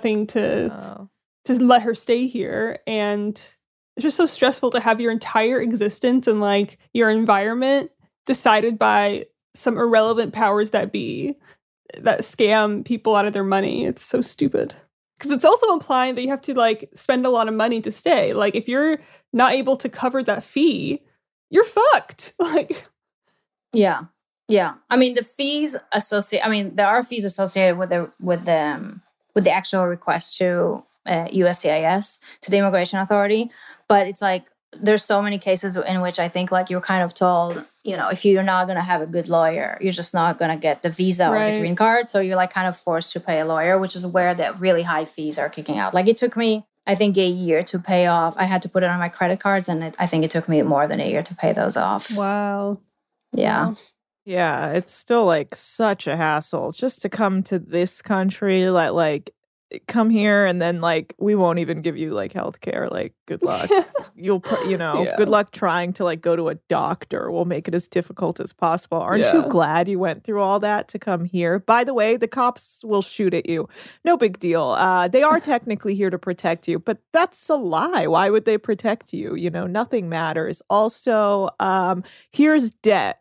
to let her stay here. And it's just so stressful to have your entire existence and like your environment decided by some irrelevant powers that be that scam people out of their money. It's so stupid. Because it's also implying that you have to like spend a lot of money to stay. Like, if you're not able to cover that fee, you're fucked. Like, yeah. I mean, there are fees associated with the actual request to USCIS, to the Immigration Authority. But it's like, there's so many cases in which I think like you're kind of told, you know, if you're not going to have a good lawyer, you're just not going to get the visa or the green card. So you're like kind of forced to pay a lawyer, which is where the really high fees are kicking out. Like, it took me I think a year to pay off. I had to put it on my credit cards, and I think it took me more than a year to pay those off. Wow. Yeah. Wow. Yeah, it's still like such a hassle just to come to this country. Like come here and then like we won't even give you like healthcare. Like good luck. You'll put, good luck trying to like go to a doctor. We'll make it as difficult as possible. Aren't you glad you went through all that to come here? By the way, the cops will shoot at you. No big deal. They are technically here to protect you, but that's a lie. Why would they protect you? Nothing matters. Also, here's debt.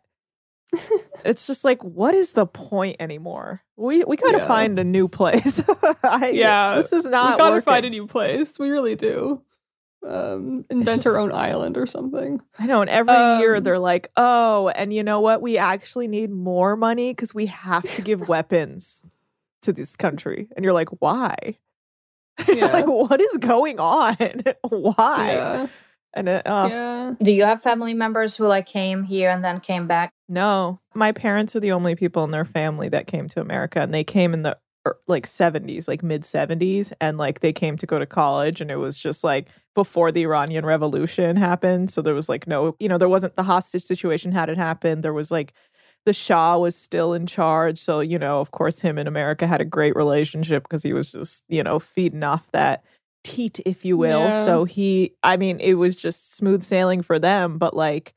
It's just like, what is the point anymore? We gotta find a new place. This is not. We gotta working. find a new place. We really do. Invent our own island or something. I know. And every year they're like, oh, and you know what? We actually need more money because we have to give weapons to this country. And you're like, why? Like, what is going on? Why? Yeah. And Do you have family members who like came here and then came back? No, my parents are the only people in their family that came to America, and they came in the like 70s, like mid 70s, and like they came to go to college, and it was just like before the Iranian Revolution happened. So there was like no, there wasn't the hostage situation hadn't happened. There was like the Shah was still in charge. So, of course, him and America had a great relationship because he was just, feeding off that teat, if you will. Yeah. So it was just smooth sailing for them. But like,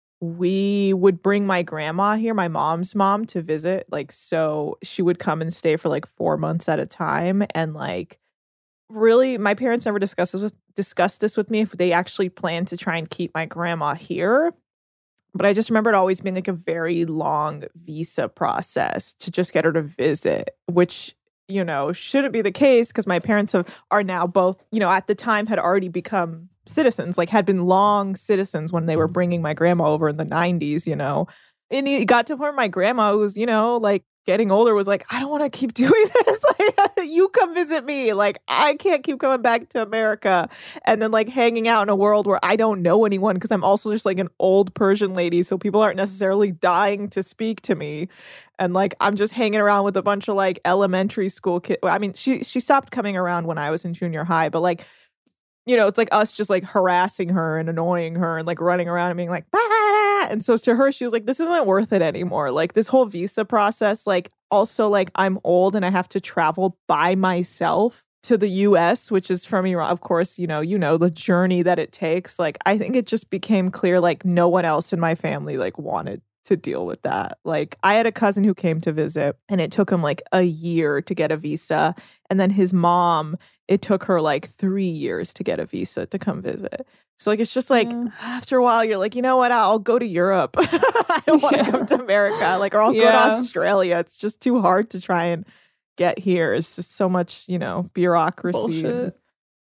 we would bring my grandma here, my mom's mom, to visit. Like, so she would come and stay for like 4 months at a time. And like, really, my parents never discussed this with me if they actually planned to try and keep my grandma here. But I just remember it always being like a very long visa process to just get her to visit, which shouldn't be the case because my parents are now both, at the time had already become citizens, like had been long citizens when they were bringing my grandma over in the 90s, And it got to the point where my grandma, who was, like getting older, was like, I don't want to keep doing this. Like, you come visit me. Like, I can't keep coming back to America and then like hanging out in a world where I don't know anyone because I'm also just like an old Persian lady. So people aren't necessarily dying to speak to me. And like, I'm just hanging around with a bunch of like elementary school kids. I mean, she stopped coming around when I was in junior high, but like, it's like us just like harassing her and annoying her and like running around and being like, bah! And so to her, she was like, this isn't worth it anymore. Like this whole visa process, like also like I'm old and I have to travel by myself to the US, which is from Iran. Of course, the journey that it takes. Like, I think it just became clear, like no one else in my family like wanted to deal with that. Like I had a cousin who came to visit and it took him like a year to get a visa. And then his mom, it took her like 3 years to get a visa to come visit. So like, it's just like after a while, you're like, you know what? I'll go to Europe. I don't want to come to America. Like, or I'll go to Australia. It's just too hard to try and get here. It's just so much, bureaucracy. Bullshit.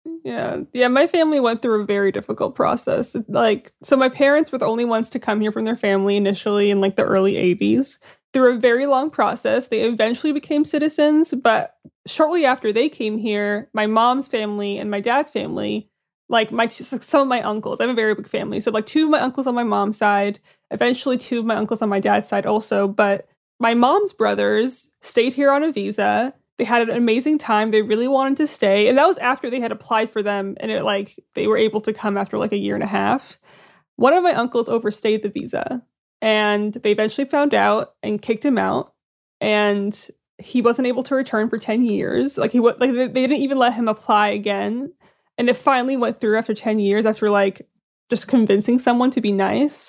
Yeah. My family went through a very difficult process. Like, so my parents were the only ones to come here from their family initially in like the early 80s. Through a very long process, they eventually became citizens. But shortly after they came here, my mom's family and my dad's family, like some of my uncles, I have a very big family. So like 2 of my uncles on my mom's side, eventually 2 of my uncles on my dad's side also. But my mom's brothers stayed here on a visa. They had an amazing time. They really wanted to stay. And that was after they had applied for them. And they were able to come after like a year and a half. One of my uncles overstayed the visa. And they eventually found out and kicked him out. And he wasn't able to return for 10 years. They didn't even let him apply again. And it finally went through after 10 years after like just convincing someone to be nice.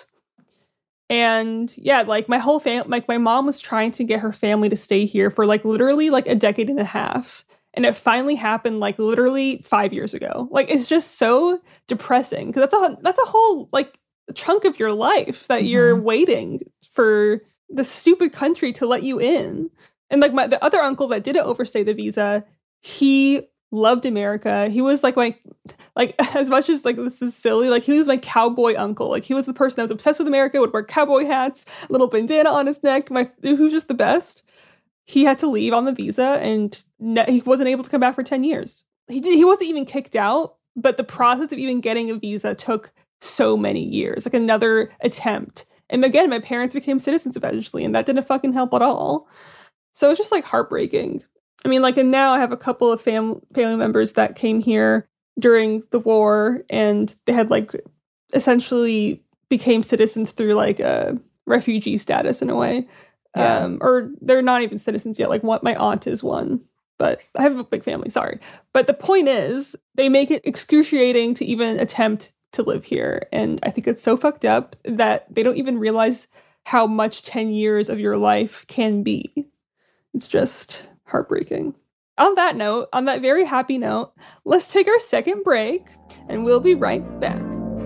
And yeah, like my whole family, like my mom was trying to get her family to stay here for like literally like a decade and a half. And it finally happened like literally 5 years ago. Like, it's just so depressing because that's a whole like chunk of your life that you're waiting for the stupid country to let you in. And like the other uncle that didn't overstay the visa, he loved America. He was like as much as like this is silly, like he was my cowboy uncle. Like he was the person that was obsessed with America, would wear cowboy hats, little bandana on his neck. He was just the best. He had to leave on the visa and he wasn't able to come back for 10 years. He wasn't even kicked out, but the process of even getting a visa took so many years, like another attempt. And again, my parents became citizens eventually, and that didn't fucking help at all. So it's just like heartbreaking. I mean, like, and now I have a couple of family members that came here during the war, and they had like essentially became citizens through like a refugee status in a way. Or they're not even citizens yet. Like my aunt is one, but I have a big family, sorry. But the point is, they make it excruciating to even attempt to live here. And I think it's so fucked up that they don't even realize how much 10 years of your life can be. It's just heartbreaking. On that note, on that very happy note, let's take our second break and we'll be right back.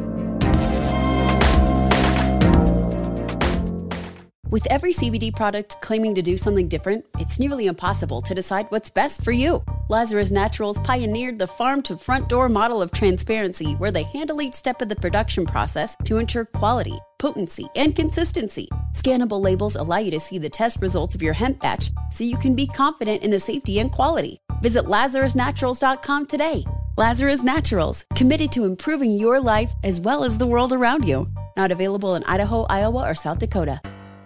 With every CBD product claiming to do something different, it's nearly impossible to decide what's best for you. Lazarus Naturals pioneered the farm-to-front-door model of transparency, where they handle each step of the production process to ensure quality, potency, and consistency. Scannable labels allow you to see the test results of your hemp batch, so you can be confident in the safety and quality. Visit LazarusNaturals.com today. Lazarus Naturals, committed to improving your life as well as the world around you. Not available in Idaho, Iowa, or South Dakota.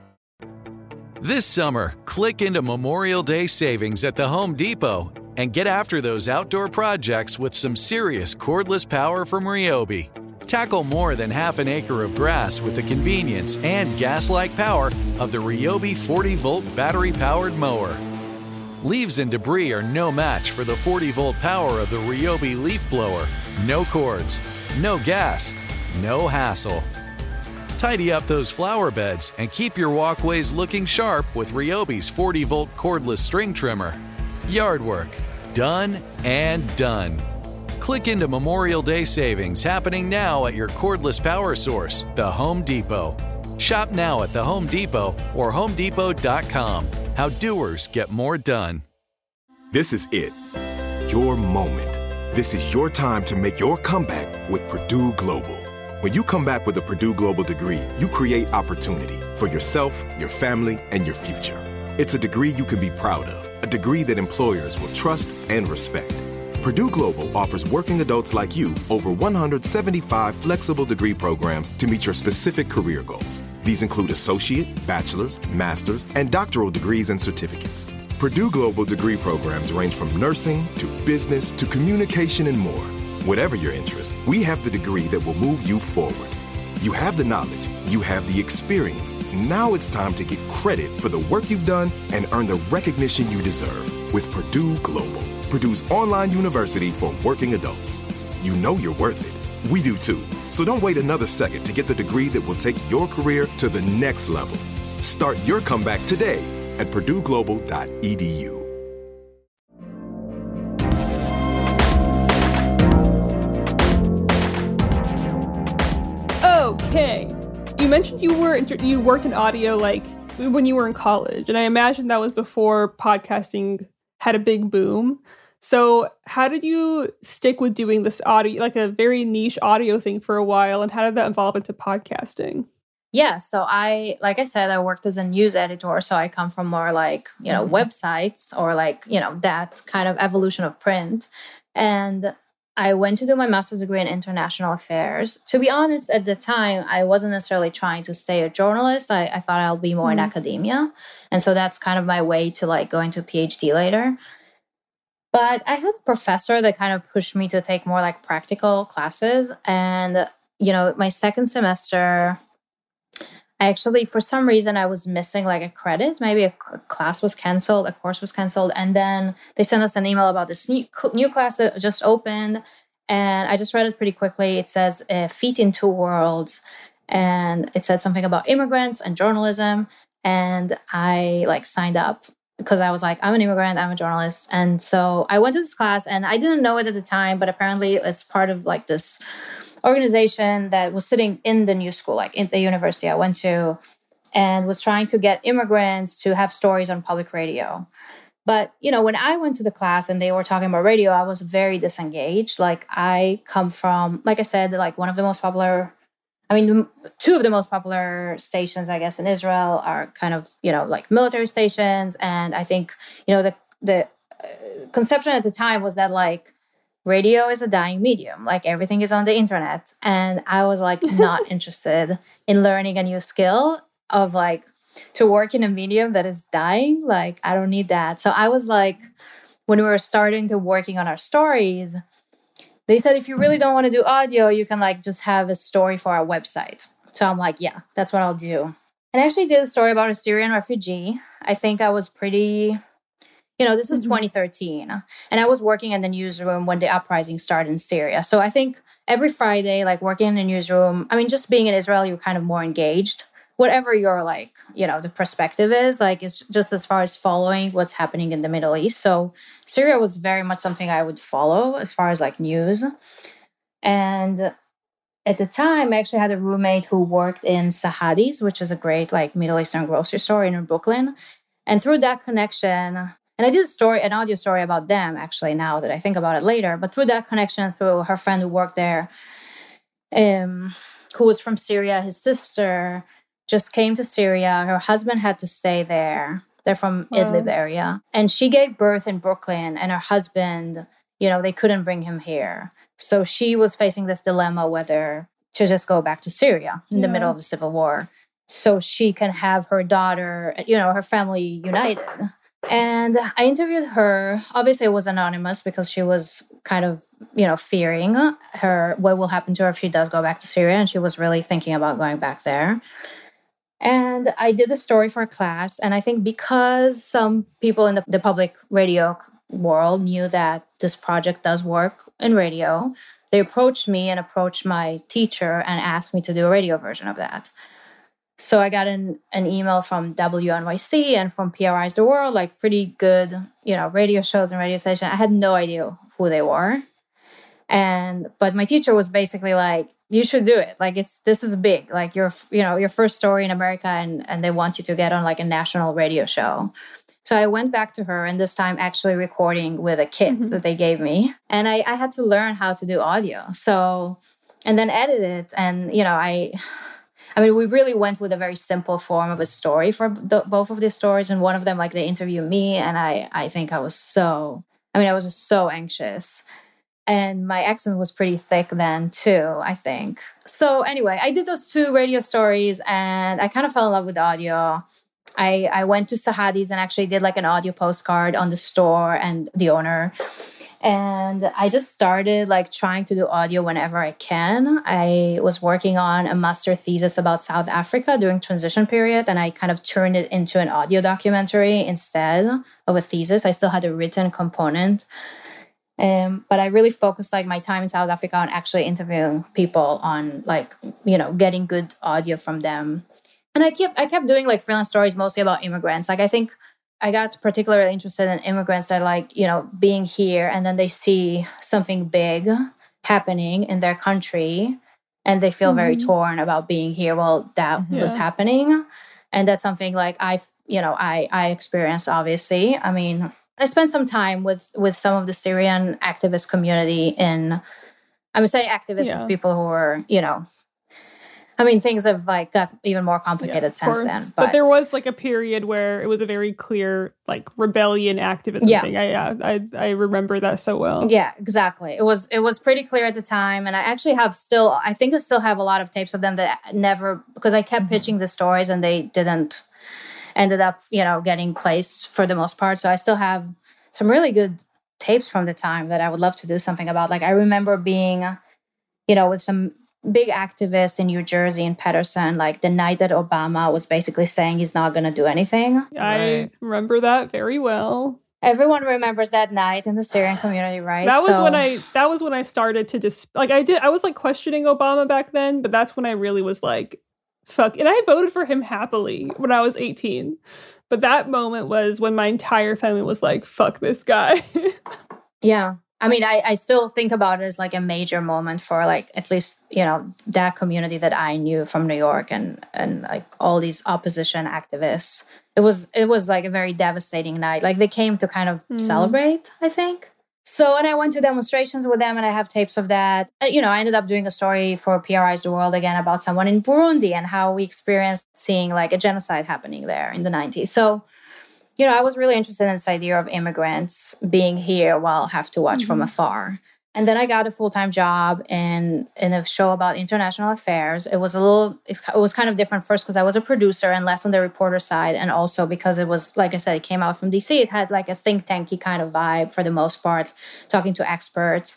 This summer, click into Memorial Day savings at the Home Depot and get after those outdoor projects with some serious cordless power from Ryobi. Tackle more than half an acre of grass with the convenience and gas-like power of the Ryobi 40-volt battery-powered mower. Leaves and debris are no match for the 40-volt power of the Ryobi leaf blower. No cords, no gas, no hassle. Tidy up those flower beds and keep your walkways looking sharp with Ryobi's 40-volt cordless string trimmer. Yard work, done and done. Click into Memorial Day savings happening now at your cordless power source, the Home Depot. Shop now at the Home Depot or HomeDepot.com. How doers get more done. This is it. Your moment. This is your time to make your comeback with Purdue Global. When you come back with a Purdue Global degree, you create opportunity for yourself, your family, and your future. It's a degree you can be proud of, a degree that employers will trust and respect. Purdue Global offers working adults like you over 175 flexible degree programs to meet your specific career goals. These include associate, bachelor's, master's, and doctoral degrees and certificates. Purdue Global degree programs range from nursing to business to communication and more. Whatever your interest, we have the degree that will move you forward. You have the knowledge, you have the experience. Now it's time to get credit for the work you've done and earn the recognition you deserve with Purdue Global, Purdue's online university for working adults. You know you're worth it. We do too. So don't wait another second to get the degree that will take your career to the next level. Start your comeback today at purdueglobal.edu. Okay. You mentioned you worked in audio like when you were in college, and I imagine that was before podcasting had a big boom. So how did you stick with doing this audio, like a very niche audio thing for a while, and how did that evolve into podcasting? Yeah, so like I said, I worked as a news editor, so I come from more like, websites or like, that kind of evolution of print. And I went to do my master's degree in international affairs. To be honest, at the time, I wasn't necessarily trying to stay a journalist. I thought I'll be more in academia. And so that's kind of my way to like go into PhD later. But I had a professor that kind of pushed me to take more like practical classes. And, my second semester, I actually, for some reason, I was missing like a credit. Maybe a class was canceled, a course was canceled. And then they sent us an email about this new class that just opened. And I just read it pretty quickly. It says Feet in Two Worlds. And it said something about immigrants and journalism. And I like signed up because I was like, I'm an immigrant, I'm a journalist. And so I went to this class and I didn't know it at the time, but apparently it's part of like this organization that was sitting in the new school, like in the university I went to, and was trying to get immigrants to have stories on public radio. But, when I went to the class and they were talking about radio, I was very disengaged. Like I come from, like I said, like one of the most popular, two of the most popular stations, I guess, in Israel are kind of, like military stations. And I think, the conception at the time was that like, radio is a dying medium, like everything is on the internet. And I was like not interested in learning a new skill of like to work in a medium that is dying. Like I don't need that. So I was like, when we were starting to working on our stories, they said, if you really don't want to do audio, you can like just have a story for our website. So I'm like, yeah, that's what I'll do. And I actually did a story about a Syrian refugee. I think I was pretty, this is 2013. And I was working in the newsroom when the uprising started in Syria. So I think every Friday, like working in the newsroom, I mean, just being in Israel, you're kind of more engaged. Whatever your like, the perspective is, like it's just as far as following what's happening in the Middle East. So Syria was very much something I would follow as far as like news. And at the time, I actually had a roommate who worked in Sahadi's, which is a great like Middle Eastern grocery store in Brooklyn. And through that connection, and I did an audio story about them actually now that I think about it later, but through that connection, through her friend who worked there, who was from Syria, his sister just came to Syria. Her husband had to stay there. They're from Idlib area. And she gave birth in Brooklyn, and her husband, they couldn't bring him here. So she was facing this dilemma whether to just go back to Syria in the middle of the civil war so she can have her daughter, her family united. And I interviewed her. Obviously, it was anonymous because she was kind of, fearing what will happen to her if she does go back to Syria. And she was really thinking about going back there. And I did the story for a class. And I think because some people in the public radio world knew that this project does work in radio, they approached me and approached my teacher and asked me to do a radio version of that. So I got an email from WNYC and from PRI's The World, like pretty good, radio shows and radio stations. I had no idea who they were. But my teacher was basically like, you should do it. Like this is big, like your first story in America and they want you to get on like a national radio show. So I went back to her and this time actually recording with a kit that they gave me. And I had to learn how to do audio. So, and then edit it. And, we really went with a very simple form of a story for both of these stories. And one of them, like they interviewed me and I think I was so anxious. And my accent was pretty thick then too, I think. So anyway, I did those 2 radio stories and I kind of fell in love with audio. I went to Sahadi's and actually did like an audio postcard on the store and the owner. And I just started like trying to do audio whenever I can. I was working on a master thesis about South Africa during transition period. And I kind of turned it into an audio documentary instead of a thesis. I still had a written component. But I really focused like my time in South Africa on actually interviewing people on like, getting good audio from them. And I kept doing like freelance stories mostly about immigrants. Like I think I got particularly interested in immigrants that like, being here and then they see something big happening in their country and they feel very torn about being here while that was happening. And that's something like I experienced, obviously. I mean, I spent some time with some of the Syrian activist community I would say activists as people who were, things have like got even more complicated since then. But there was like a period where it was a very clear like rebellion activism thing. I remember that so well. Yeah, exactly. It was pretty clear at the time. And I actually I still have a lot of tapes of them that never, because I kept pitching the stories and they didn't ended up, getting placed for the most part. So I still have some really good tapes from the time that I would love to do something about. Like I remember being, with some big activists in New Jersey in Patterson, like the night that Obama was basically saying he's not going to do anything. I remember that very well. Everyone remembers that night in the Syrian community, right? That was when I started to just like I was like questioning Obama back then, but that's when I really was like, fuck. And I voted for him happily when I was 18. But that moment was when my entire family was like, fuck this guy. Yeah. I mean, I still think about it as like a major moment for like, at least, that community that I knew from New York and like all these opposition activists. It was like a very devastating night. Like they came to kind of celebrate, I think. So, and I went to demonstrations with them and I have tapes of that. I ended up doing a story for PRI's The World again about someone in Burundi and how we experienced seeing like a genocide happening there in the 90s. So, I was really interested in this idea of immigrants being here while have to watch from afar. And then I got a full-time job in a show about international affairs. It was kind of different first because I was a producer and less on the reporter side. And also because it was, like I said, it came out from DC. It had like a think tanky kind of vibe for the most part, talking to experts.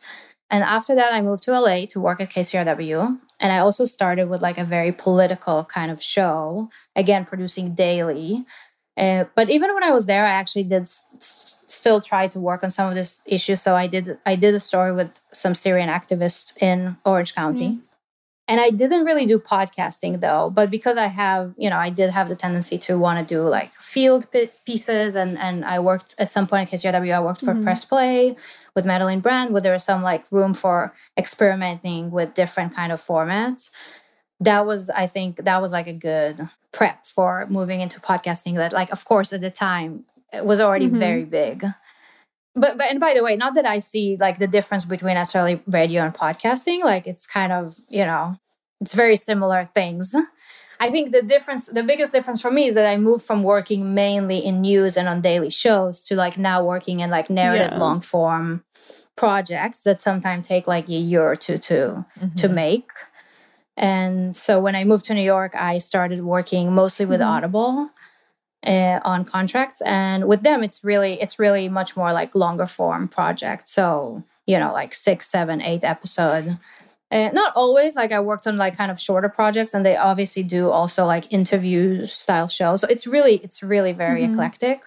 And after that, I moved to LA to work at KCRW. And I also started with like a very political kind of show, again, producing daily. But even when I was there, I actually did still try to work on some of this issues. So I did a story with some Syrian activists in Orange County. And I didn't really do podcasting though, but because I did have the tendency to want to do like field pieces. And I worked at some point at KCRW, I worked for Press Play with Madeline Brand, where there was some like room for experimenting with different kind of formats. I think that was like a good prep for moving into podcasting that, like, of course, at the time it was already very big. But and by the way, not that I see like the difference between necessarily radio and podcasting. Like it's kind of, it's very similar things. I think the biggest difference for me is that I moved from working mainly in news and on daily shows to like now working in like narrative long form projects that sometimes take like a year or two to make. And so when I moved to New York, I started working mostly with Audible on contracts. And with them, it's really much more like longer form projects. So, like 6, 7, 8 episode. Not always, like I worked on like kind of shorter projects, and they obviously do also like interview style shows. So it's really very eclectic.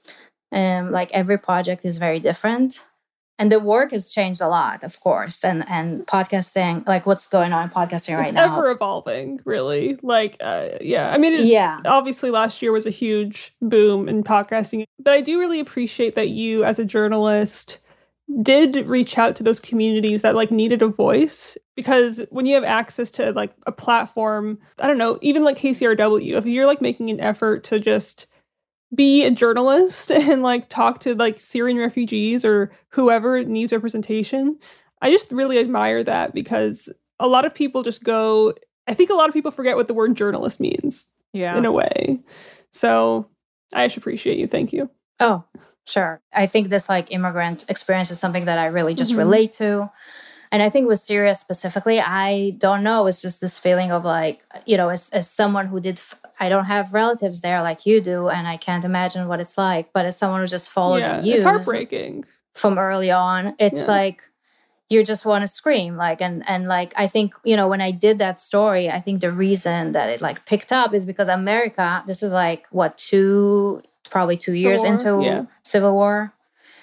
Like every project is very different. And the work has changed a lot, of course. And podcasting, like what's going on in podcasting right now. It's ever evolving, really. Like, I mean, obviously last year was a huge boom in podcasting. But I do really appreciate that you, as a journalist, did reach out to those communities that like needed a voice. Because when you have access to like a platform, I don't know, even like KCRW, if you're like making an effort to just be a journalist and like talk to like Syrian refugees or whoever needs representation. I just really admire that, because a lot of people I think a lot of people forget what the word journalist means in a way. So I just appreciate you. Thank you. Oh, sure. I think this like immigrant experience is something that I really just relate to. And I think with Syria specifically, I don't know. It's just this feeling of like, as someone who I don't have relatives there like you do, and I can't imagine what it's like. But as someone who just followed the news, it's heartbreaking from early on. It's like you just want to scream. Like and like I think when I did that story, I think the reason that it like picked up is because America. This is like probably 2 years into civil war.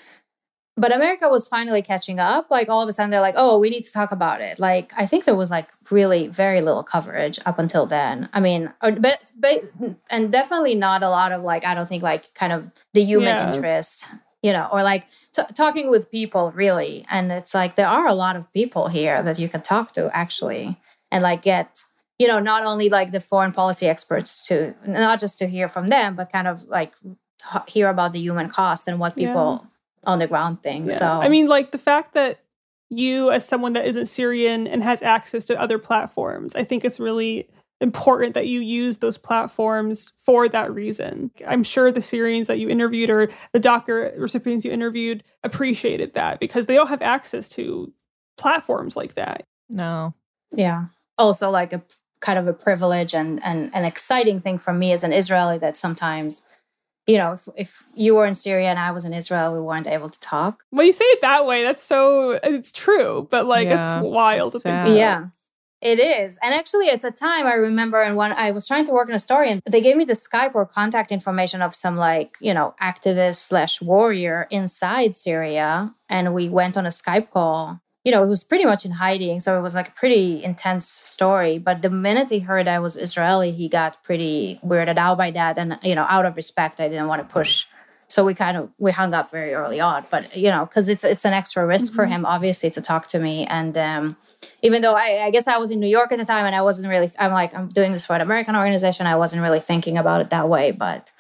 But America was finally catching up. Like all of a sudden they're like, oh, we need to talk about it. Like I think there was like really very little coverage up until then. I mean, but and definitely not a lot of like, I don't think like kind of the human interest, or like talking with people really. And it's like, there are a lot of people here that you can talk to actually and like get, not only like the foreign policy experts not just to hear from them, but kind of like hear about the human cost and what people on the ground thing. So I mean, like the fact that you, as someone that isn't Syrian and has access to other platforms, I think it's really important that you use those platforms for that reason. I'm sure the Syrians that you interviewed or the DACA recipients you interviewed appreciated that, because they don't have access to platforms like that. No. Yeah. Also like a kind of a privilege and an exciting thing for me as an Israeli that sometimes, if you were in Syria and I was in Israel, we weren't able to talk. When you say it that way, it's true, but like it's wild to think about. Yeah, it is. And actually at the time I remember, and when I was trying to work on a story, and they gave me the Skype or contact information of some like, activist / warrior inside Syria. And we went on a Skype call. It was pretty much in hiding. So it was like a pretty intense story. But the minute he heard I was Israeli, he got pretty weirded out by that. And, out of respect, I didn't want to push. So we hung up very early on. But, because it's an extra risk for him, obviously, to talk to me. And even though I guess I was in New York at the time and I wasn't really, I'm doing this for an American organization. I wasn't really thinking about it that way. But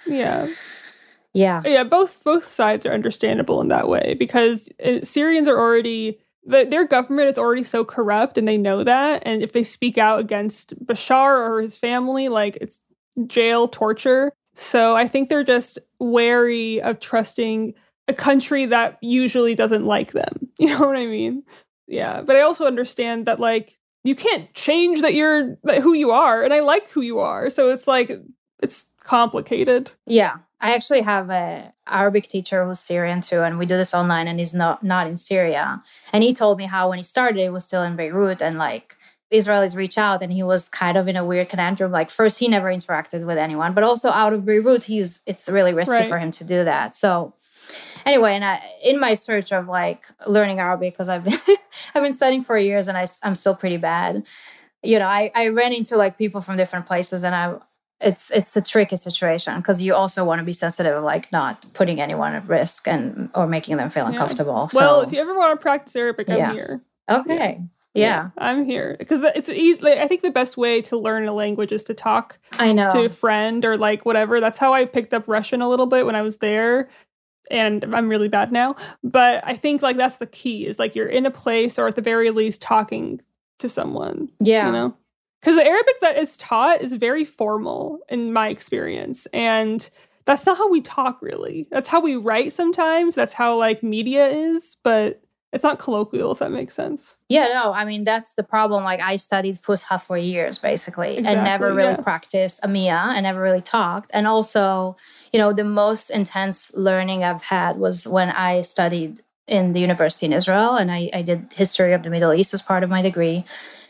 yeah, both sides are understandable in that way, because Syrians are already... Their government is already so corrupt, and they know that. And if they speak out against Bashar or his family, like it's jail, torture. So I think they're just wary of trusting a country that usually doesn't like them. You know what I mean? Yeah. But I also understand that like you can't change who you are. And I like who you are. So it's like, it's complicated. Yeah. I actually have a Arabic teacher who's Syrian too, and we do this online, and he's not in Syria. And he told me how when he started, it was still in Beirut, and like Israelis reach out, and he was kind of in a weird conundrum. Like first, he never interacted with anyone, but also out of Beirut, it's really risky for him to do that. So anyway, and in my search of like learning Arabic, because I've been studying for years, and I'm still pretty bad. You know, I ran into like people from different places, and it's a tricky situation because you also want to be sensitive of like not putting anyone at risk or making them feel uncomfortable. Well, so, if you ever want to practice Arabic, I'm here. Okay. Yeah. I'm here because it's easy. Like, I think the best way to learn a language is to talk to a friend or like whatever. That's how I picked up Russian a little bit when I was there. And I'm really bad now. But I think like that's the key is like you're in a place or at the very least talking to someone. Yeah. You know? Because the Arabic that is taught is very formal in my experience. And that's not how we talk, really. That's how we write sometimes. That's how, like, media is. But it's not colloquial, if that makes sense. Yeah, no, I mean, that's the problem. Like, I studied Fusha for years, basically, and never really practiced Amiya and never really talked. And also, you know, the most intense learning I've had was when I studied in the university in Israel. And I did history of the Middle East as part of my degree.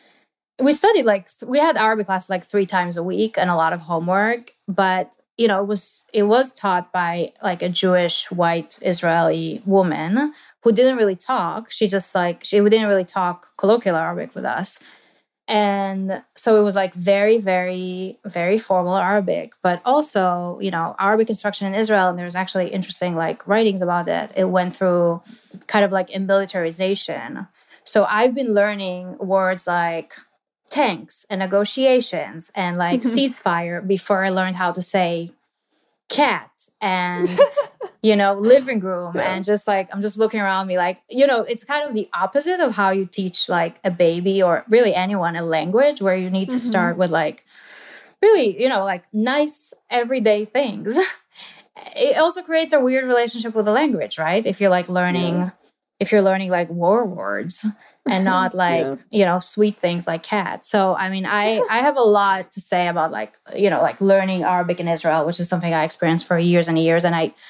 We studied we had Arabic class like 3 times a week and a lot of homework, but you know, it was taught by like a Jewish white Israeli woman who didn't really talk. She didn't really talk colloquial Arabic with us. And so it was like very, very, very formal Arabic, but also, you know, Arabic instruction in Israel. And there's actually interesting like writings about it. It went through kind of like a militarization. So I've been learning words like tanks and negotiations and like ceasefire before I learned how to say cat and you know, living room. And just like I'm just looking around me like, you know, it's kind of the opposite of how you teach like a baby or really anyone a language, where you need to start with like really, you know, like nice everyday things. It also creates a weird relationship with the language, right? If you're like learning like war words and not like, you know, sweet things like cat. So, I mean, I have a lot to say about like, you know, like learning Arabic in Israel, which is something I experienced for years and years. And I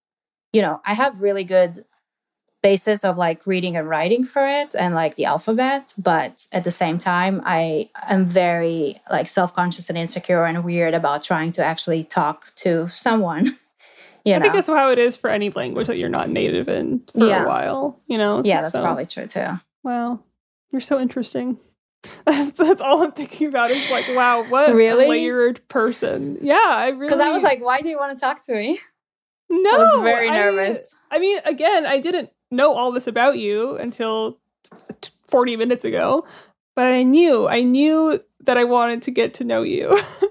have really good basis of like reading and writing for it and like the alphabet. But at the same time, I am very like self-conscious and insecure and weird about trying to actually talk to someone. I think that's how it is for any language that you're not native in for a while, you know? Yeah, that's probably true too. Wow. You're so interesting. That's all I'm thinking about is like, wow, what a layered person. Yeah, I really... Because I was like, why do you want to talk to me? No. I was very nervous. I mean, again, I didn't know all this about you until 40 minutes ago, but I knew that I wanted to get to know you.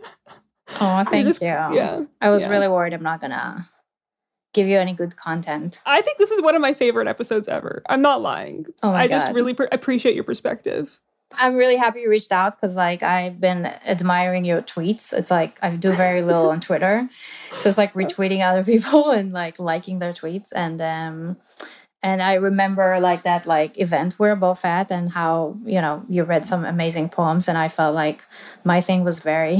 Oh, thank you. Yeah. I was really worried I'm not going to give you any good content. I think this is one of my favorite episodes ever. I'm not lying. Oh my God. Just really appreciate your perspective. I'm really happy you reached out because like I've been admiring your tweets. It's like I do very little on Twitter. So it's like retweeting other people and like liking their tweets. And I remember like that like event we're both at and how, you know, you read some amazing poems and I felt like my thing was very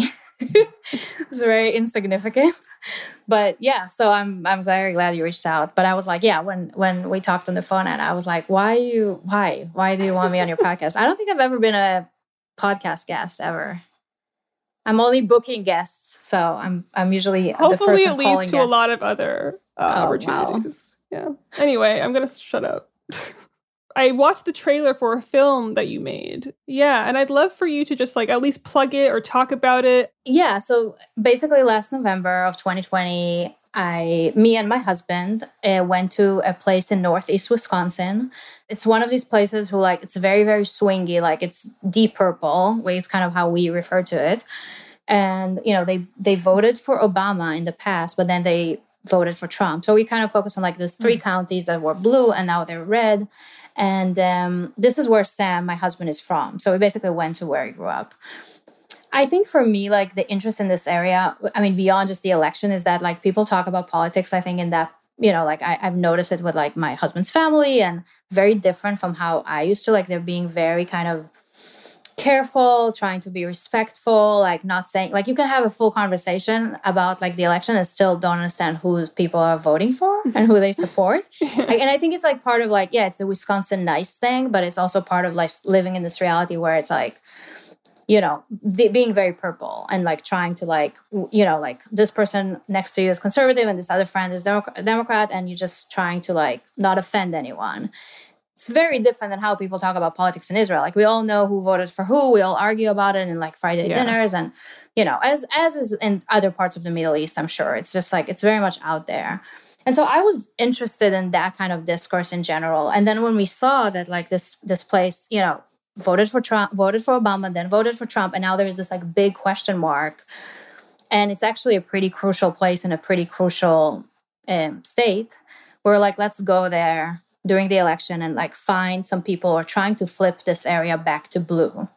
it's very insignificant. But yeah, so I'm very glad you reached out. But I was like, yeah, when we talked on the phone and I was like, why do you want me on your podcast? I don't think I've ever been a podcast guest ever. I'm only booking guests, so I'm usually hopefully the person it leads to guests. a lot of other opportunities. Wow. Yeah. Anyway, I'm gonna shut up. I watched the trailer for a film that you made. Yeah, and I'd love for you to just like at least plug it or talk about it. Yeah, so basically last November of 2020, me and my husband went to a place in Northeast Wisconsin. It's one of these places who like, it's very, very swingy, like it's Deep Purple, which is kind of how we refer to it. And, you know, they voted for Obama in the past, but then they voted for Trump. So we kind of focused on like those 3 counties that were blue and now they're red. And this is where Sam, my husband, is from. So we basically went to where he grew up. I think for me, like the interest in this area, I mean, beyond just the election, is that like people talk about politics, I think in that, you know, like I've noticed it with like my husband's family and very different from how I used to, like they're being very kind of careful, trying to be respectful, like not saying, like you can have a full conversation about like the election and still don't understand who people are voting for and who they support. And I think it's like part of like, yeah, it's the Wisconsin nice thing, but it's also part of like living in this reality where it's like, you know, being very purple and like trying to like, you know, like this person next to you is conservative and this other friend is Democrat, and you're just trying to like not offend anyone. It's very different than how people talk about politics in Israel. Like we all know who voted for who. We all argue about it in like Friday dinners, and you know, as is in other parts of the Middle East, I'm sure. It's just like it's very much out there. And so I was interested in that kind of discourse in general. And then when we saw that like this place, you know, voted for Trump, voted for Obama, then voted for Trump, and now there is this like big question mark, and it's actually a pretty crucial place in a pretty crucial state. We're like, let's go there during the election and like find some people who are trying to flip this area back to blue.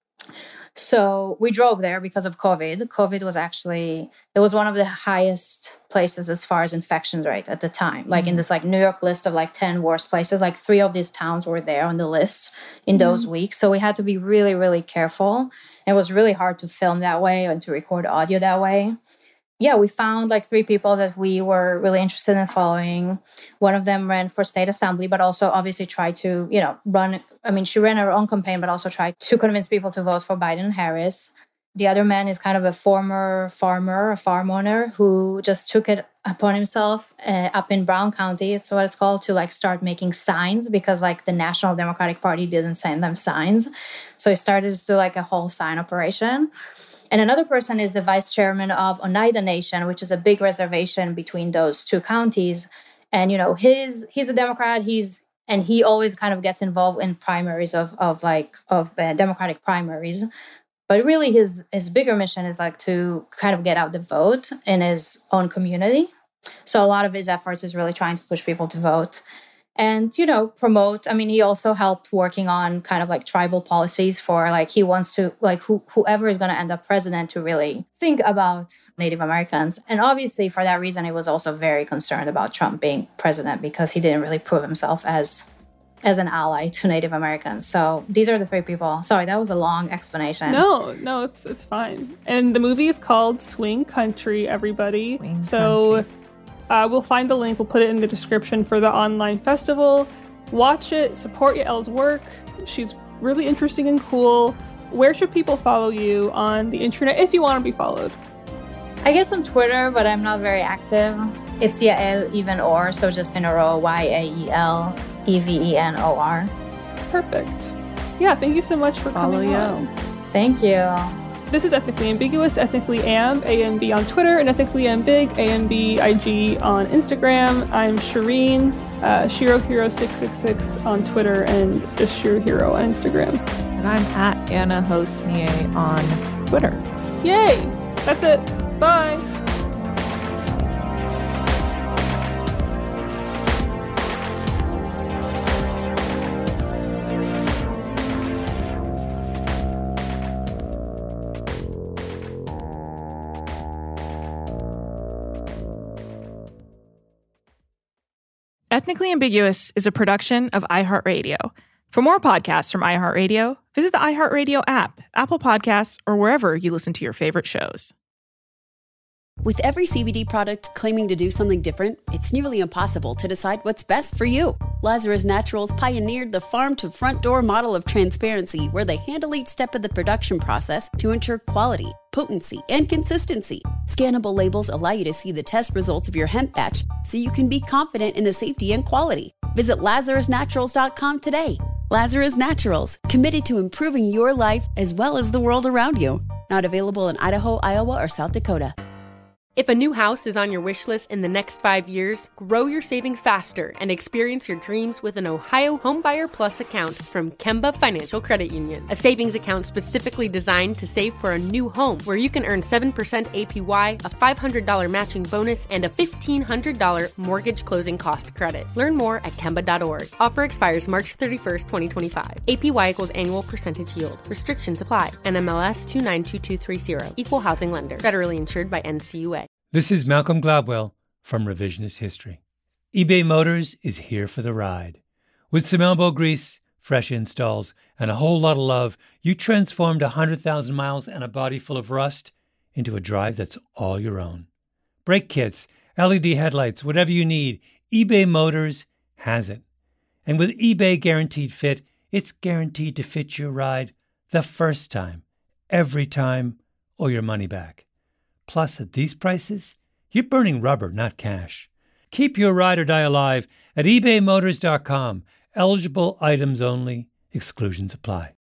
So we drove there because of COVID. COVID was actually, it was one of the highest places as far as infections rate at the time. Like in this like New York list of like 10 worst places, like 3 of these towns were there on the list in those weeks. So we had to be really, really careful. It was really hard to film that way and to record audio that way. Yeah, we found like 3 people that we were really interested in following. One of them ran for state assembly, but also obviously tried to, you know, she ran her own campaign, but also tried to convince people to vote for Biden and Harris. The other man is kind of a former farmer, a farm owner who just took it upon himself up in Brown County, it's what it's called, to like start making signs because like the National Democratic Party didn't send them signs. So he started to do like a whole sign operation. And another person is the vice chairman of Oneida Nation, which is a big reservation between those 2 counties. And, you know, he's a Democrat. He always kind of gets involved in primaries of Democratic primaries. But really his bigger mission is like to kind of get out the vote in his own community. So a lot of his efforts is really trying to push people to vote. And, you know, promote. I mean, he also helped working on kind of like tribal policies for like he wants to like whoever is going to end up president to really think about Native Americans. And obviously for that reason, he was also very concerned about Trump being president because he didn't really prove himself as an ally to Native Americans. So these are the 3 people. Sorry, that was a long explanation. No, it's fine. And the movie is called Swing Country, everybody. Swing Country. We'll find the link. We'll put it in the description for the online festival. Watch it. Support Yael's work. She's really interesting and cool. Where should people follow you on the internet if you want to be followed? I guess on Twitter, but I'm not very active. It's Yael Evenor, so just in a row, YAEL EVENOR. Perfect. Yeah, thank you so much for coming on. Thank you. This is Ethnically Ambiguous, Ethnically Amb, AMB on Twitter, and Ethnically Ambig, AMBIG on Instagram. I'm Shireen, ShiroHero666 on Twitter, and just ShiroHero on Instagram. And I'm at Anna Hosnier on Twitter. Yay! That's it. Bye! Ethnically Ambiguous is a production of iHeartRadio. For more podcasts from iHeartRadio, visit the iHeartRadio app, Apple Podcasts, or wherever you listen to your favorite shows. With every CBD product claiming to do something different, it's nearly impossible to decide what's best for you. Lazarus Naturals pioneered the farm-to-front-door model of transparency, where they handle each step of the production process to ensure quality, potency, and consistency. Scannable labels allow you to see the test results of your hemp batch, so you can be confident in the safety and quality. Visit LazarusNaturals.com today. Lazarus Naturals, committed to improving your life as well as the world around you. Not available in Idaho, Iowa, or South Dakota. If a new house is on your wish list in the next 5 years, grow your savings faster and experience your dreams with an Ohio Homebuyer Plus account from Kemba Financial Credit Union. A savings account specifically designed to save for a new home, where you can earn 7% APY, a $500 matching bonus, and a $1,500 mortgage closing cost credit. Learn more at Kemba.org. Offer expires March 31st, 2025. APY equals annual percentage yield. Restrictions apply. NMLS 292230. Equal housing lender. Federally insured by NCUA. This is Malcolm Gladwell from Revisionist History. eBay Motors is here for the ride. With some elbow grease, fresh installs, and a whole lot of love, you transformed 100,000 miles and a body full of rust into a drive that's all your own. Brake kits, LED headlights, whatever you need, eBay Motors has it. And with eBay Guaranteed Fit, it's guaranteed to fit your ride the first time, every time, or your money back. Plus, at these prices, you're burning rubber, not cash. Keep your ride or die alive at ebaymotors.com. Eligible items only. Exclusions apply.